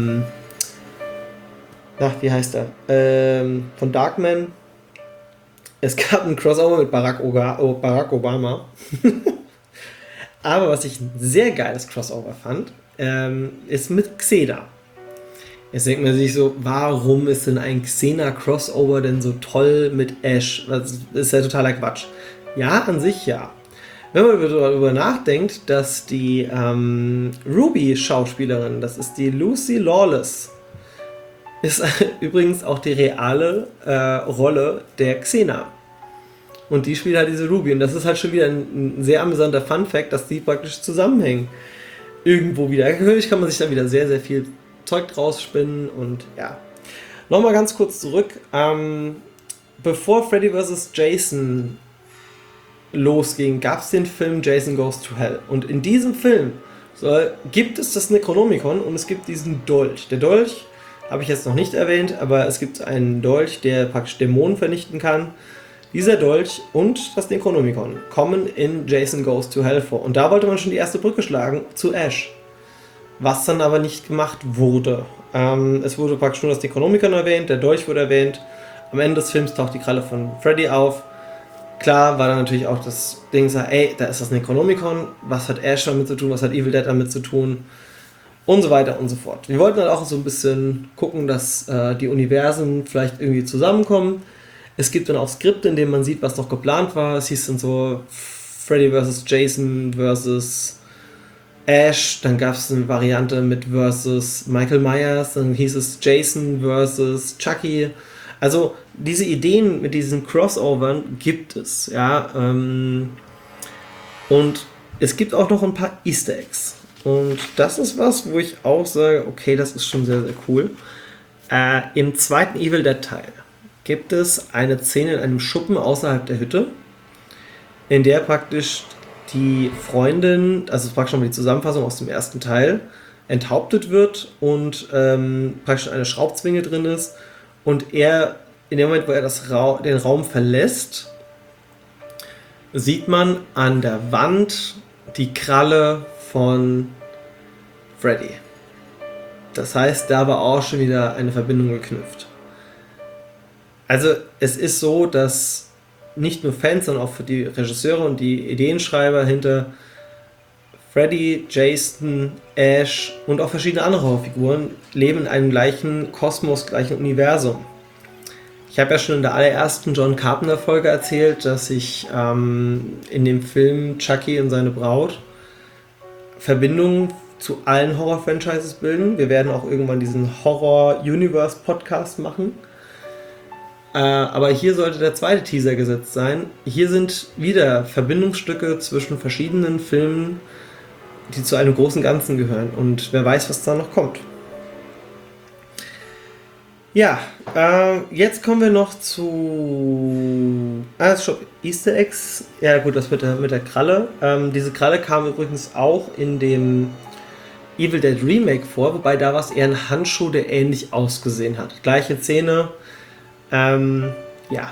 wie heißt er? Von Darkman. Es gab ein Crossover mit Barack Obama. Aber was ich ein sehr geiles Crossover fand, ist mit Xena. Jetzt denkt man sich so, warum ist denn ein Xena-Crossover denn so toll mit Ash? Das ist ja totaler Quatsch. Ja, an sich ja. Wenn man darüber nachdenkt, dass die Ruby-Schauspielerin, das ist die Lucy Lawless, ist übrigens auch die reale Rolle der Xena. Und die spielt halt diese Ruby. Und das ist halt schon wieder ein sehr amüsanter Fun-Fact, dass die praktisch zusammenhängen. Irgendwo wieder. Natürlich kann man sich da wieder sehr, sehr viel Zeug draus spinnen. Und ja. Nochmal ganz kurz zurück. Bevor Freddy vs. Jason losging, gab es den Film Jason Goes to Hell. Und in diesem Film gibt es das Necronomicon und es gibt diesen Dolch. Der Dolch habe ich jetzt noch nicht erwähnt, aber es gibt einen Dolch, der praktisch Dämonen vernichten kann. Dieser Dolch und das Necronomicon kommen in Jason Goes to Hell vor. Und da wollte man schon die erste Brücke schlagen zu Ash. Was dann aber nicht gemacht wurde. Es wurde praktisch nur das Necronomicon erwähnt, der Dolch wurde erwähnt. Am Ende des Films taucht die Kralle von Freddy auf. Klar war dann natürlich auch das Ding, da ist das Necronomicon. Was hat Ash damit zu tun, was hat Evil Dead damit zu tun? Und so weiter und so fort. Wir wollten dann auch so ein bisschen gucken, dass die Universen vielleicht irgendwie zusammenkommen. Es gibt dann auch Skripte, in denen man sieht, was noch geplant war. Es hieß dann so Freddy vs. Jason vs. Ash. Dann gab es eine Variante mit vs. Michael Myers. Dann hieß es Jason vs. Chucky. Also diese Ideen mit diesen Crossovern gibt es. Ja, und es gibt auch noch ein paar Easter Eggs. Und das ist was, wo ich auch sage, okay, das ist schon sehr, sehr cool. Im zweiten Evil Dead Teil gibt es eine Szene in einem Schuppen außerhalb der Hütte, in der praktisch die Freundin, also praktisch nochmal die Zusammenfassung aus dem ersten Teil, enthauptet wird und praktisch eine Schraubzwinge drin ist und er, in dem Moment, wo er den Raum verlässt, sieht man an der Wand die Kralle von Freddy. Das heißt, da war auch schon wieder eine Verbindung geknüpft. Also es ist so, dass nicht nur Fans, sondern auch für die Regisseure und die Ideenschreiber hinter Freddy, Jason, Ash und auch verschiedene andere Horrorfiguren leben in einem gleichen Kosmos, gleichen Universum. Ich habe ja schon in der allerersten John Carpenter Folge erzählt, dass sich in dem Film Chucky und seine Braut Verbindungen zu allen Horror-Franchises bilden. Wir werden auch irgendwann diesen Horror-Universe-Podcast machen. Aber hier sollte der zweite Teaser gesetzt sein. Hier sind wieder Verbindungsstücke zwischen verschiedenen Filmen, die zu einem großen Ganzen gehören. Und wer weiß, was da noch kommt. Ja, jetzt kommen wir noch zu Easter Eggs. Ja gut, das mit der Kralle. Diese Kralle kam übrigens auch in dem Evil Dead Remake vor, wobei da war es eher ein Handschuh, der ähnlich ausgesehen hat. Gleiche Szene. Ja.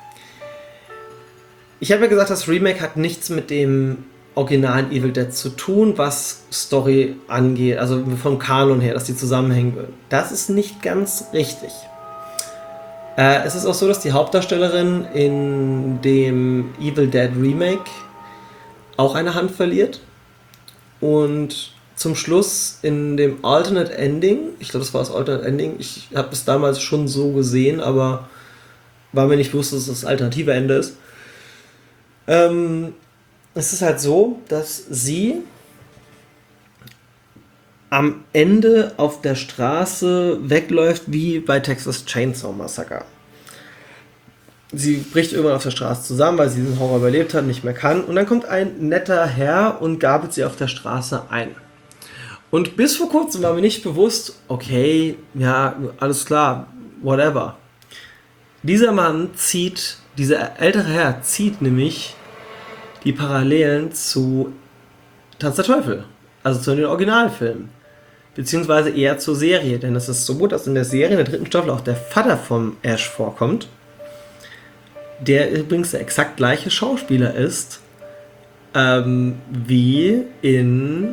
Ich habe ja gesagt, das Remake hat nichts mit dem originalen Evil Dead zu tun, was Story angeht, also vom Kanon her, dass die zusammenhängen würden. Das ist nicht ganz richtig. Es ist auch so, dass die Hauptdarstellerin in dem Evil Dead Remake auch eine Hand verliert und zum Schluss in dem Alternate Ending, ich glaube, das war das Alternate Ending, ich habe es damals schon so gesehen, aber war mir nicht bewusst, dass es das alternative Ende ist. Es ist halt so, dass sie am Ende auf der Straße wegläuft wie bei Texas Chainsaw Massacre. Sie bricht irgendwann auf der Straße zusammen, weil sie diesen Horror überlebt hat, nicht mehr kann. Und dann kommt ein netter Herr und gabelt sie auf der Straße ein. Und bis vor kurzem war mir nicht bewusst, okay, ja, alles klar, whatever. Dieser ältere Herr zieht nämlich die Parallelen zu Tanz der Teufel, also zu den Originalfilmen. Beziehungsweise eher zur Serie, denn es ist so, dass in der Serie, in der 3. Staffel, auch der Vater vom Ash vorkommt, der übrigens der exakt gleiche Schauspieler ist, wie in,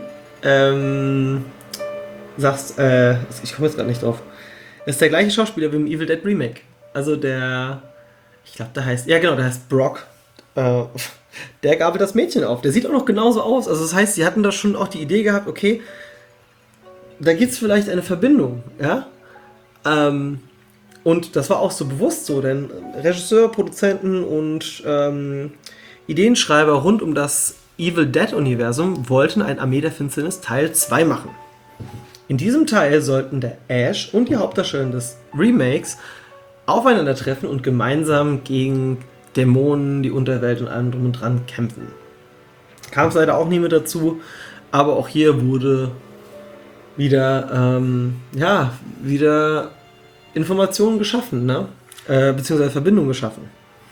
ich komme jetzt gerade nicht drauf, das ist der gleiche Schauspieler wie im Evil Dead Remake. Also ich glaube, der heißt Brock. Der gabelt das Mädchen auf. Der sieht auch noch genauso aus. Also das heißt, sie hatten da schon auch die Idee gehabt, okay, da gibt es vielleicht eine Verbindung, ja. Und das war auch so bewusst so, denn Regisseur, Produzenten und Ideenschreiber rund um das Evil Dead-Universum wollten ein Armee der Finsternis Teil 2 machen. In diesem Teil sollten der Ash und die Hauptdarstellerin des Remakes aufeinandertreffen und gemeinsam gegen Dämonen, die Unterwelt und allem drum und dran kämpfen. Kam es leider auch nie mit dazu, aber auch hier wurde wieder Informationen geschaffen, ne? Beziehungsweise Verbindungen geschaffen.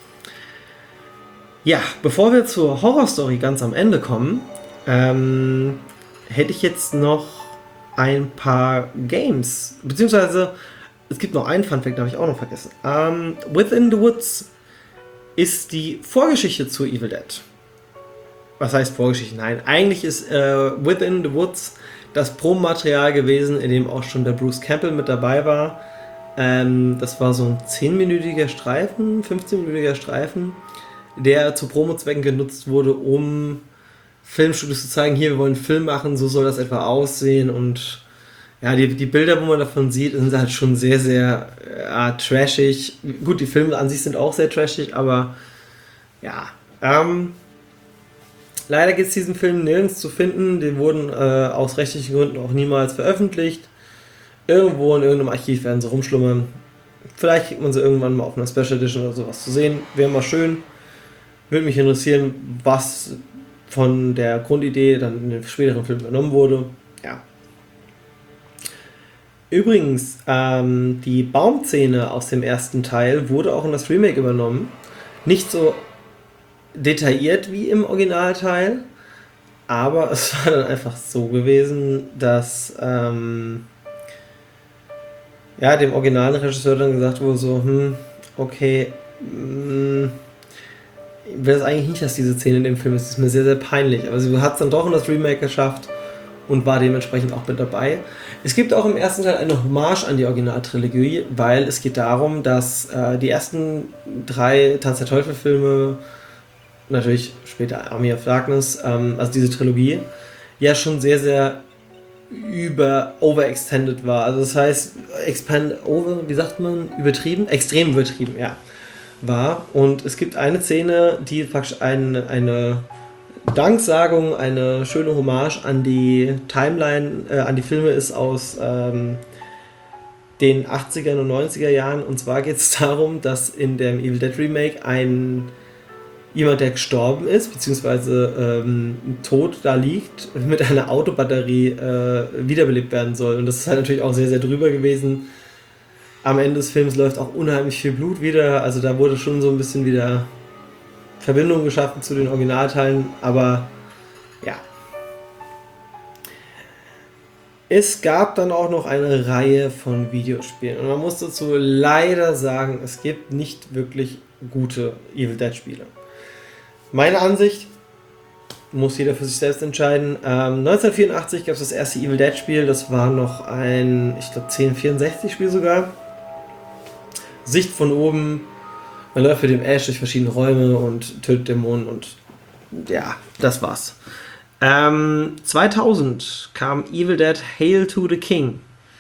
Ja, bevor wir zur Horrorstory ganz am Ende kommen, hätte ich jetzt noch ein paar Games, beziehungsweise es gibt noch einen Funfact, den habe ich auch noch vergessen. Within the Woods ist die Vorgeschichte zu Evil Dead. Was heißt Vorgeschichte? Nein, eigentlich ist Within the Woods das Promomaterial gewesen, in dem auch schon der Bruce Campbell mit dabei war. Das war so ein 10-minütiger Streifen, 15-minütiger Streifen, der zu Promo-Zwecken genutzt wurde, um Filmstudios zu zeigen, hier, wir wollen einen Film machen, so soll das etwa aussehen. Und ja, die Bilder, wo man davon sieht, sind halt schon sehr, sehr trashig. Gut, die Filme an sich sind auch sehr trashig, aber ja. Leider gibt es diesen Film nirgends zu finden. Die wurden aus rechtlichen Gründen auch niemals veröffentlicht. Irgendwo in irgendeinem Archiv werden sie rumschlummern. Vielleicht kriegt man sie irgendwann mal auf einer Special Edition oder sowas zu sehen. Wäre mal schön. Würde mich interessieren, was von der Grundidee dann in den späteren Film übernommen wurde. Ja. Übrigens, die Baumszene aus dem ersten Teil wurde auch in das Remake übernommen. Nicht so detailliert wie im Originalteil, aber es war dann einfach so gewesen, dass dem originalen Regisseur dann gesagt wurde so, okay, ich will das eigentlich nicht, dass diese Szene in dem Film ist, das ist mir sehr, sehr peinlich, aber sie hat es dann doch in das Remake geschafft und war dementsprechend auch mit dabei. Es gibt auch im ersten Teil eine Hommage an die Originaltrilogie, weil es geht darum, dass die ersten 3 Tanz der Teufel Filme, natürlich später Army of Darkness, also diese Trilogie, ja schon sehr, sehr overextended war. Also das heißt, extrem übertrieben, ja, war. Und es gibt eine Szene, die praktisch eine Danksagung, eine schöne Hommage an die Timeline, an die Filme ist aus den 80er und 90er Jahren. Und zwar geht es darum, dass in dem Evil Dead Remake jemand, der gestorben ist, beziehungsweise tot da liegt, mit einer Autobatterie wiederbelebt werden soll. Und das ist halt natürlich auch sehr, sehr drüber gewesen. Am Ende des Films läuft auch unheimlich viel Blut wieder. Also da wurde schon so ein bisschen wieder Verbindung geschaffen zu den Originalteilen. Aber ja. Es gab dann auch noch eine Reihe von Videospielen. Und man muss dazu leider sagen, es gibt nicht wirklich gute Evil Dead Spiele. Meine Ansicht, muss jeder für sich selbst entscheiden. 1984 gab es das erste Evil Dead Spiel, das war noch ein, ich glaube 1064 Spiel sogar. Sicht von oben, man läuft mit dem Ash durch verschiedene Räume und tötet Dämonen und ja, das war's. 2000 kam Evil Dead Hail to the King.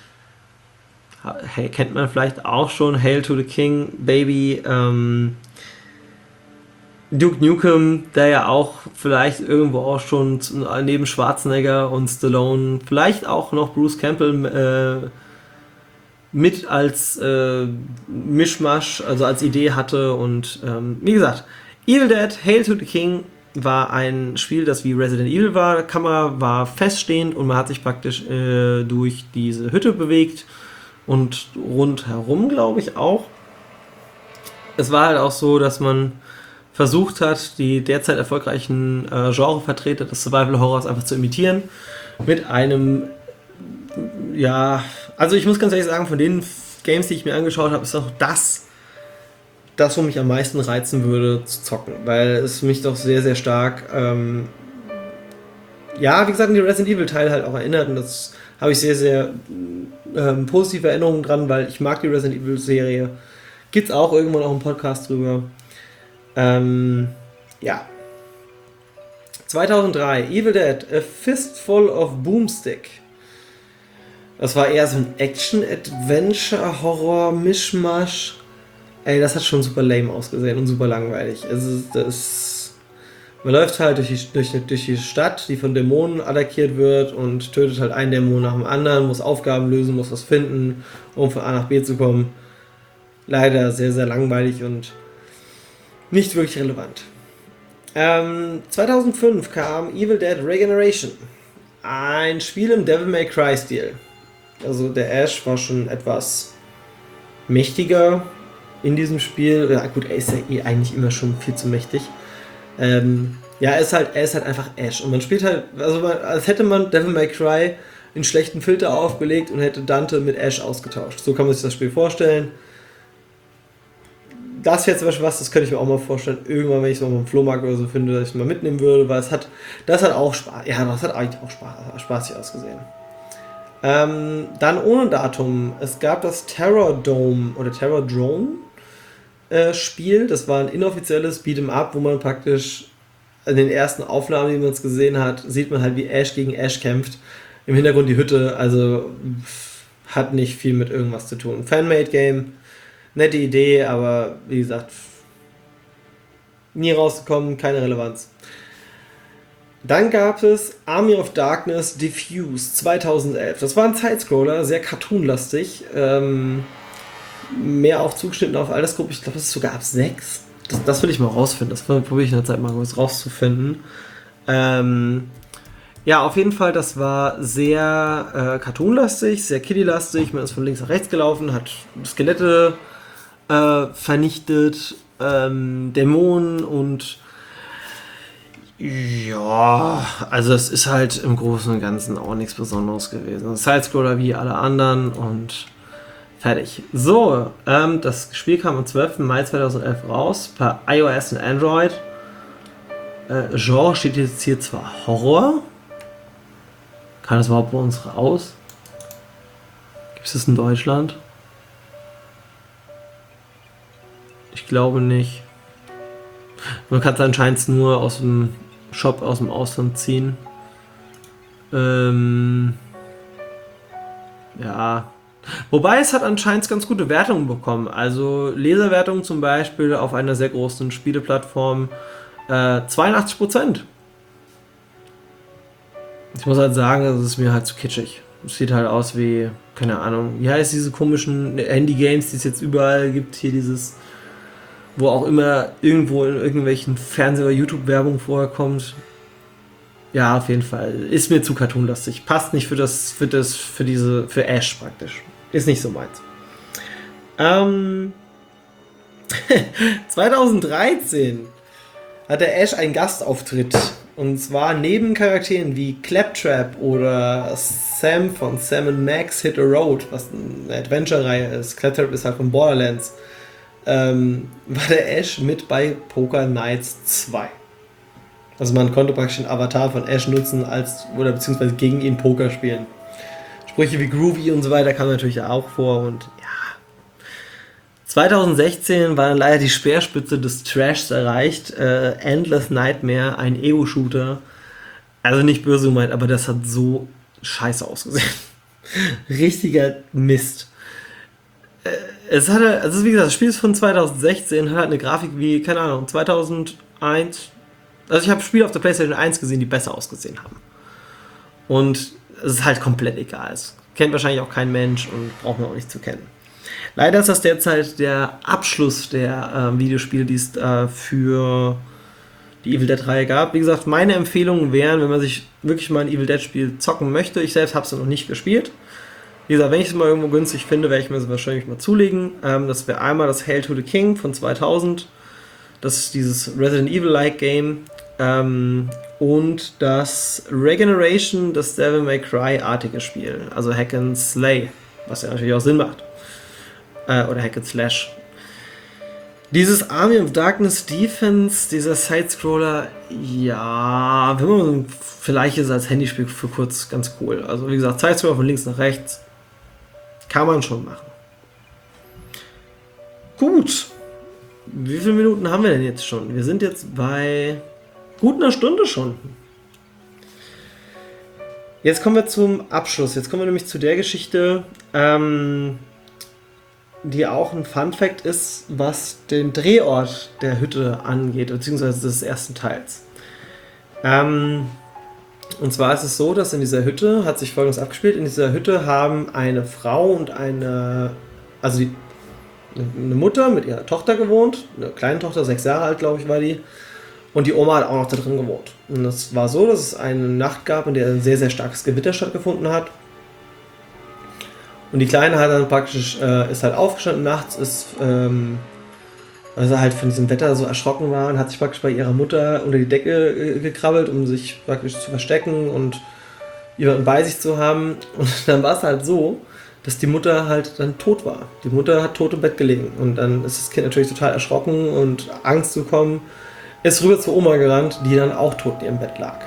Kennt man vielleicht auch schon, Hail to the King, Baby, Duke Nukem, der ja auch vielleicht irgendwo auch schon neben Schwarzenegger und Stallone, vielleicht auch noch Bruce Campbell mit als Mischmasch, also als Idee hatte. Und wie gesagt, Evil Dead, Hail to the King war ein Spiel, das wie Resident Evil war. Die Kamera war feststehend und man hat sich praktisch durch diese Hütte bewegt und rundherum, glaube ich, auch. Es war halt auch so, dass man versucht hat, die derzeit erfolgreichen Genrevertreter des Survival Horrors einfach zu imitieren. Mit einem, ja, also ich muss ganz ehrlich sagen, von den Games, die ich mir angeschaut habe, ist auch das, wo mich am meisten reizen würde, zu zocken. Weil es mich doch sehr, sehr stark, ja, wie gesagt, an die Resident Evil Teile halt auch erinnert. Und das habe ich sehr, sehr positive Erinnerungen dran, weil ich mag die Resident Evil Serie. Gibt's auch irgendwann auch einen Podcast drüber. Ja. 2003, Evil Dead, A Fistful of Boomstick. Das war eher so ein Action-Adventure, Horror-Mischmasch. Ey, das hat schon super lame ausgesehen und super langweilig. Man läuft halt durch die Stadt, die von Dämonen attackiert wird und tötet halt einen Dämon nach dem anderen, muss Aufgaben lösen, muss was finden, um von A nach B zu kommen. Leider sehr, sehr langweilig und nicht wirklich relevant. 2005 kam Evil Dead Regeneration. Ein Spiel im Devil May Cry Stil. Also der Ash war schon etwas mächtiger in diesem Spiel. Ja gut, er ist ja eh eigentlich immer schon viel zu mächtig. Ja, er ist halt einfach Ash. Und man spielt halt, also als hätte man Devil May Cry einen schlechten Filter aufgelegt und hätte Dante mit Ash ausgetauscht. So kann man sich das Spiel vorstellen. Das wäre zum Beispiel was, das könnte ich mir auch mal vorstellen, irgendwann, wenn ich es mal im Flohmarkt oder so finde, dass ich es mal mitnehmen würde, weil das hat auch Spaß, ja, das hat eigentlich auch spaßig ausgesehen. Dann ohne Datum, es gab das Terror Dome oder Terror Drone Spiel, das war ein inoffizielles Beat'em Up, wo man praktisch in den ersten Aufnahmen, die man es gesehen hat, sieht man halt, wie Ash gegen Ash kämpft. Im Hintergrund die Hütte, also hat nicht viel mit irgendwas zu tun. Fanmade Game. Nette Idee, aber wie gesagt, nie rausgekommen, keine Relevanz. Dann gab es Army of Darkness Diffuse 2011. Das war ein Sidescroller, sehr cartoonlastig. Mehr auch zugeschnitten auf Altersgruppe. Ich glaube, das ist sogar ab 6. Das will ich mal rausfinden. Das probiere ich in der Zeit mal rauszufinden. Ja, auf jeden Fall, das war sehr cartoonlastig, sehr kiddie-lastig. Man ist von links nach rechts gelaufen, hat Skelette vernichtet, Dämonen und ja, also es ist halt im Großen und Ganzen auch nichts Besonderes gewesen. Sidescroller wie alle anderen und fertig. So, das Spiel kam am 12. Mai 2011 raus, per iOS und Android. Genre steht jetzt hier zwar Horror. Kann das überhaupt bei uns raus? Gibt es das in Deutschland? Ich glaube nicht. Man kann es anscheinend nur aus dem Shop aus dem Ausland ziehen. Ja. Wobei es hat anscheinend ganz gute Wertungen bekommen. Also Leserwertungen zum Beispiel auf einer sehr großen Spieleplattform 82%. Ich muss halt sagen, das ist mir halt zu kitschig. Es sieht halt aus wie, keine Ahnung, wie heißt diese komischen Handy-Games, die es jetzt überall gibt. Hier dieses, wo auch immer irgendwo in irgendwelchen Fernseh- oder YouTube-Werbung vorkommt. Ja, auf jeden Fall. Ist mir zu cartoonlastig. Passt nicht für Ash praktisch. Ist nicht so meins. 2013 hat der Ash einen Gastauftritt. Und zwar neben Charakteren wie Claptrap oder Sam von Sam & Max Hit a Road, was eine Adventure-Reihe ist. Claptrap ist halt von Borderlands. War der Ash mit bei Poker Nights 2. Also man konnte praktisch den Avatar von Ash nutzen oder beziehungsweise gegen ihn Poker spielen. Sprüche wie Groovy und so weiter kamen natürlich auch vor und ja. 2016 war dann leider die Speerspitze des Trashs erreicht. Endless Nightmare, ein Ego-Shooter. Also nicht böse gemeint, aber das hat so scheiße ausgesehen. Richtiger Mist. Also wie gesagt, das Spiel ist von 2016, hat eine Grafik wie, keine Ahnung, 2008 1, also ich habe Spiele auf der PlayStation 1 gesehen, die besser ausgesehen haben. Und es ist halt komplett egal. Es kennt wahrscheinlich auch kein Mensch und braucht man auch nicht zu kennen. Leider ist das derzeit der Abschluss der Videospiele, die es für die Evil Dead-Reihe gab. Wie gesagt, meine Empfehlungen wären, wenn man sich wirklich mal ein Evil Dead-Spiel zocken möchte. Ich selbst habe es noch nicht gespielt. Wie gesagt, wenn ich es mal irgendwo günstig finde, werde ich mir es wahrscheinlich mal zulegen. Das wäre einmal das Hail to the King von 2000. Das ist dieses Resident Evil-like Game. Und das Regeneration, das Devil May Cry-artige Spiel. Also Hack and Slay, was ja natürlich auch Sinn macht. Oder Hack and Slash. Dieses Army of Darkness Defense, dieser Sidescroller, ja, wenn man vielleicht ist es als Handyspiel für kurz ganz cool. Also wie gesagt, Sidescroller von links nach rechts kann man schon machen. Gut. Wie viele Minuten haben wir denn jetzt schon? Wir sind jetzt bei gut einer Stunde schon. Jetzt kommen wir zum Abschluss. Jetzt kommen wir nämlich zu der Geschichte, die auch ein Fun-Fact ist, was den Drehort der Hütte angeht, beziehungsweise des ersten Teils. Und zwar ist es so, dass in dieser Hütte, hat sich Folgendes abgespielt, in dieser Hütte haben eine Frau und eine Mutter mit ihrer Tochter gewohnt, eine kleine Tochter, 6 Jahre alt, glaube ich, war die, und die Oma hat auch noch da drin gewohnt. Und es war so, dass es eine Nacht gab, in der ein sehr, sehr starkes Gewitter stattgefunden hat. Und die Kleine hat dann praktisch, ist halt aufgestanden nachts, weil sie halt von diesem Wetter so erschrocken war und hat sich praktisch bei ihrer Mutter unter die Decke gekrabbelt, um sich praktisch zu verstecken und jemanden bei sich zu haben. Und dann war es halt so, dass die Mutter halt dann tot war. Die Mutter hat tot im Bett gelegen. Und dann ist das Kind natürlich total erschrocken und Angst bekommen, ist rüber zur Oma gerannt, die dann auch tot in ihrem Bett lag.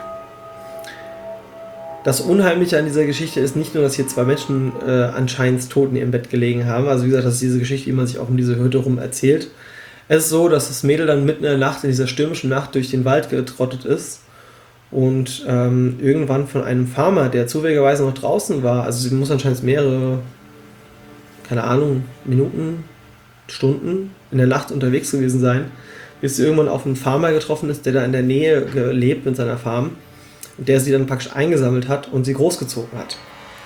Das Unheimliche an dieser Geschichte ist nicht nur, dass hier 2 Menschen anscheinend tot in ihrem Bett gelegen haben. Also wie gesagt, das ist diese Geschichte, die man sich auch um diese Hütte rum erzählt. Es ist so, dass das Mädel dann mitten in der Nacht, in dieser stürmischen Nacht, durch den Wald getrottet ist und irgendwann von einem Farmer, der zufälligerweise noch draußen war, also sie muss anscheinend mehrere, keine Ahnung, Minuten, Stunden in der Nacht unterwegs gewesen sein, bis sie irgendwann auf einen Farmer getroffen ist, der da in der Nähe lebt mit seiner Farm. Der sie dann praktisch eingesammelt hat und sie großgezogen hat.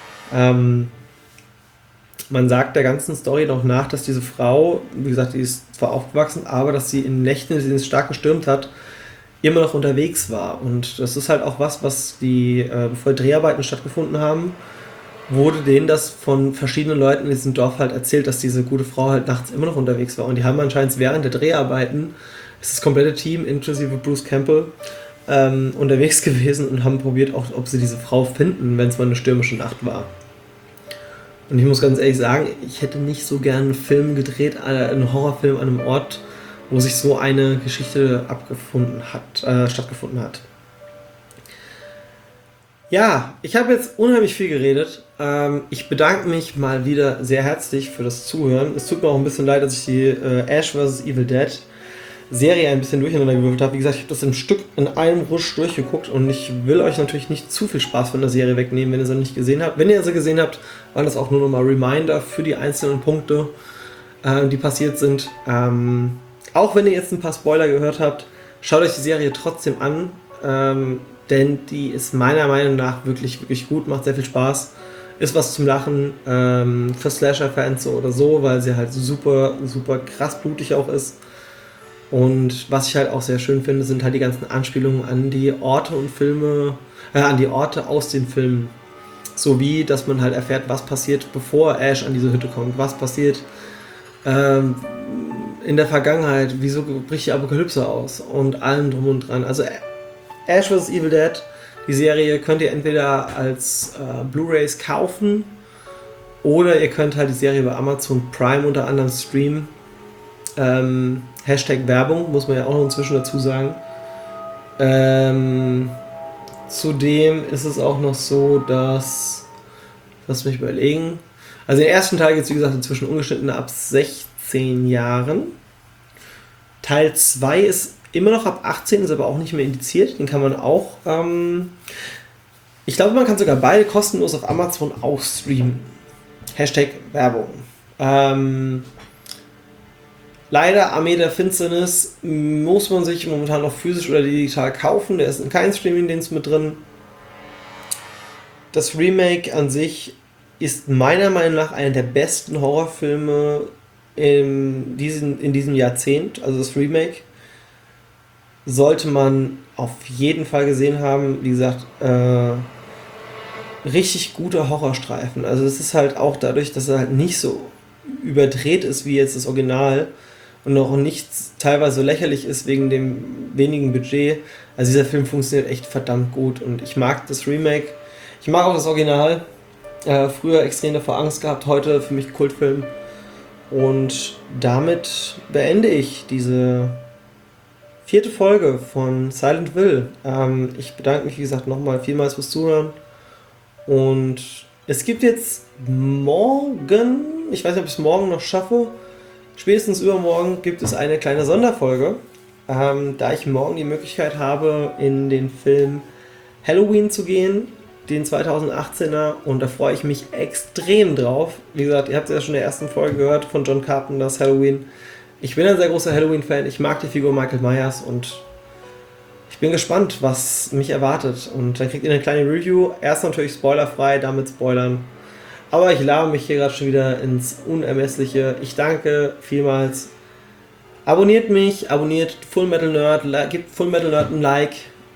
Man sagt der ganzen Story noch nach, dass diese Frau, wie gesagt, die ist zwar aufgewachsen, aber dass sie in Nächten, in denen es stark gestürmt hat, immer noch unterwegs war. Und das ist halt auch was bevor Dreharbeiten stattgefunden haben, wurde denen das von verschiedenen Leuten in diesem Dorf halt erzählt, dass diese gute Frau halt nachts immer noch unterwegs war. Und die haben anscheinend während der Dreharbeiten, ist das komplette Team, inklusive Bruce Campbell, unterwegs gewesen und haben probiert, auch, ob sie diese Frau finden, wenn es mal eine stürmische Nacht war. Und ich muss ganz ehrlich sagen, ich hätte nicht so gern einen Film gedreht, einen Horrorfilm an einem Ort, wo sich so eine Geschichte stattgefunden hat. Ja, ich habe jetzt unheimlich viel geredet. Ich bedanke mich mal wieder sehr herzlich für das Zuhören. Es tut mir auch ein bisschen leid, dass ich die Ash vs. Evil Dead Serie ein bisschen durcheinander gewürfelt habe. Wie gesagt, ich habe das im Stück in einem Rush durchgeguckt und ich will euch natürlich nicht zu viel Spaß von der Serie wegnehmen, wenn ihr sie nicht gesehen habt. Wenn ihr sie gesehen habt, waren das auch nur nochmal Reminder für die einzelnen Punkte, die passiert sind. Auch wenn ihr jetzt ein paar Spoiler gehört habt, schaut euch die Serie trotzdem an, denn die ist meiner Meinung nach wirklich, wirklich gut, macht sehr viel Spaß. Ist was zum Lachen für Slasher-Fans so oder so, weil sie halt super, super krass blutig auch ist. Und was ich halt auch sehr schön finde, sind halt die ganzen Anspielungen an die Orte und Filme, an die Orte aus den Filmen. Sowie, dass man halt erfährt, was passiert, bevor Ash an diese Hütte kommt. Was passiert in der Vergangenheit, wieso bricht die Apokalypse aus und allem drum und dran. Also Ash vs. Evil Dead, die Serie könnt ihr entweder als Blu-rays kaufen oder ihr könnt halt die Serie bei Amazon Prime unter anderem streamen. Hashtag Werbung, muss man ja auch noch inzwischen dazu sagen. Zudem ist es auch noch so, dass, lass mich überlegen, also den ersten Teil gibt es wie gesagt inzwischen ungeschnitten ab 16 Jahren. Teil 2 ist immer noch ab 18, ist aber auch nicht mehr indiziert, den kann man auch, ich glaube man kann sogar beide kostenlos auf Amazon auch streamen. Hashtag Werbung. Leider Armee der Finsternis muss man sich momentan noch physisch oder digital kaufen. Der ist in keinem Streamingdienst mit drin. Das Remake an sich ist meiner Meinung nach einer der besten Horrorfilme in diesem Jahrzehnt. Also das Remake sollte man auf jeden Fall gesehen haben. Wie gesagt, richtig guter Horrorstreifen. Also es ist halt auch dadurch, dass er halt nicht so überdreht ist wie jetzt das Original und auch nicht teilweise so lächerlich ist wegen dem wenigen Budget. Also dieser Film funktioniert echt verdammt gut und ich mag das Remake. Ich mag auch das Original. Früher extrem davor Angst gehabt, heute für mich Kultfilm. Und damit beende ich diese 4. Folge von Silent Will. Ich bedanke mich, wie gesagt, nochmal vielmals fürs Zuhören. Und es gibt jetzt morgen, ich weiß nicht, ob ich es morgen noch schaffe, spätestens übermorgen gibt es eine kleine Sonderfolge, da ich morgen die Möglichkeit habe, in den Film Halloween zu gehen, den 2018er, und da freue ich mich extrem drauf. Wie gesagt, ihr habt es ja schon in der ersten Folge gehört von John Carpenters Halloween. Ich bin ein sehr großer Halloween-Fan, ich mag die Figur Michael Myers und ich bin gespannt, was mich erwartet. Und dann kriegt ihr eine kleine Review. Erst natürlich spoilerfrei, damit spoilern. Aber ich labe mich hier gerade schon wieder ins Unermessliche. Ich danke vielmals. Abonniert mich, abonniert Full Metal Nerd, gebt Full Metal Nerd ein Like.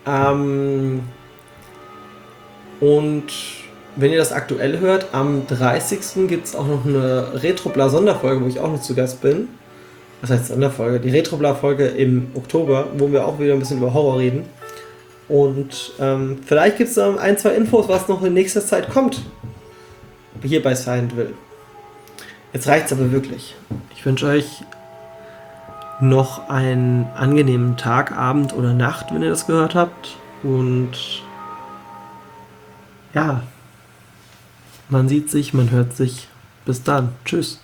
Und wenn ihr das aktuell hört, am 30. gibt es auch noch eine Retrobla-Sonderfolge, wo ich auch noch zu Gast bin. Was heißt Sonderfolge? Die Retrobla-Folge im Oktober, wo wir auch wieder ein bisschen über Horror reden. Und vielleicht gibt es da 1, 2 Infos, was noch in nächster Zeit kommt. Hier bei Silent Will. Jetzt reicht's aber wirklich. Ich wünsche euch noch einen angenehmen Tag, Abend oder Nacht, wenn ihr das gehört habt. Und ja, man sieht sich, man hört sich. Bis dann. Tschüss.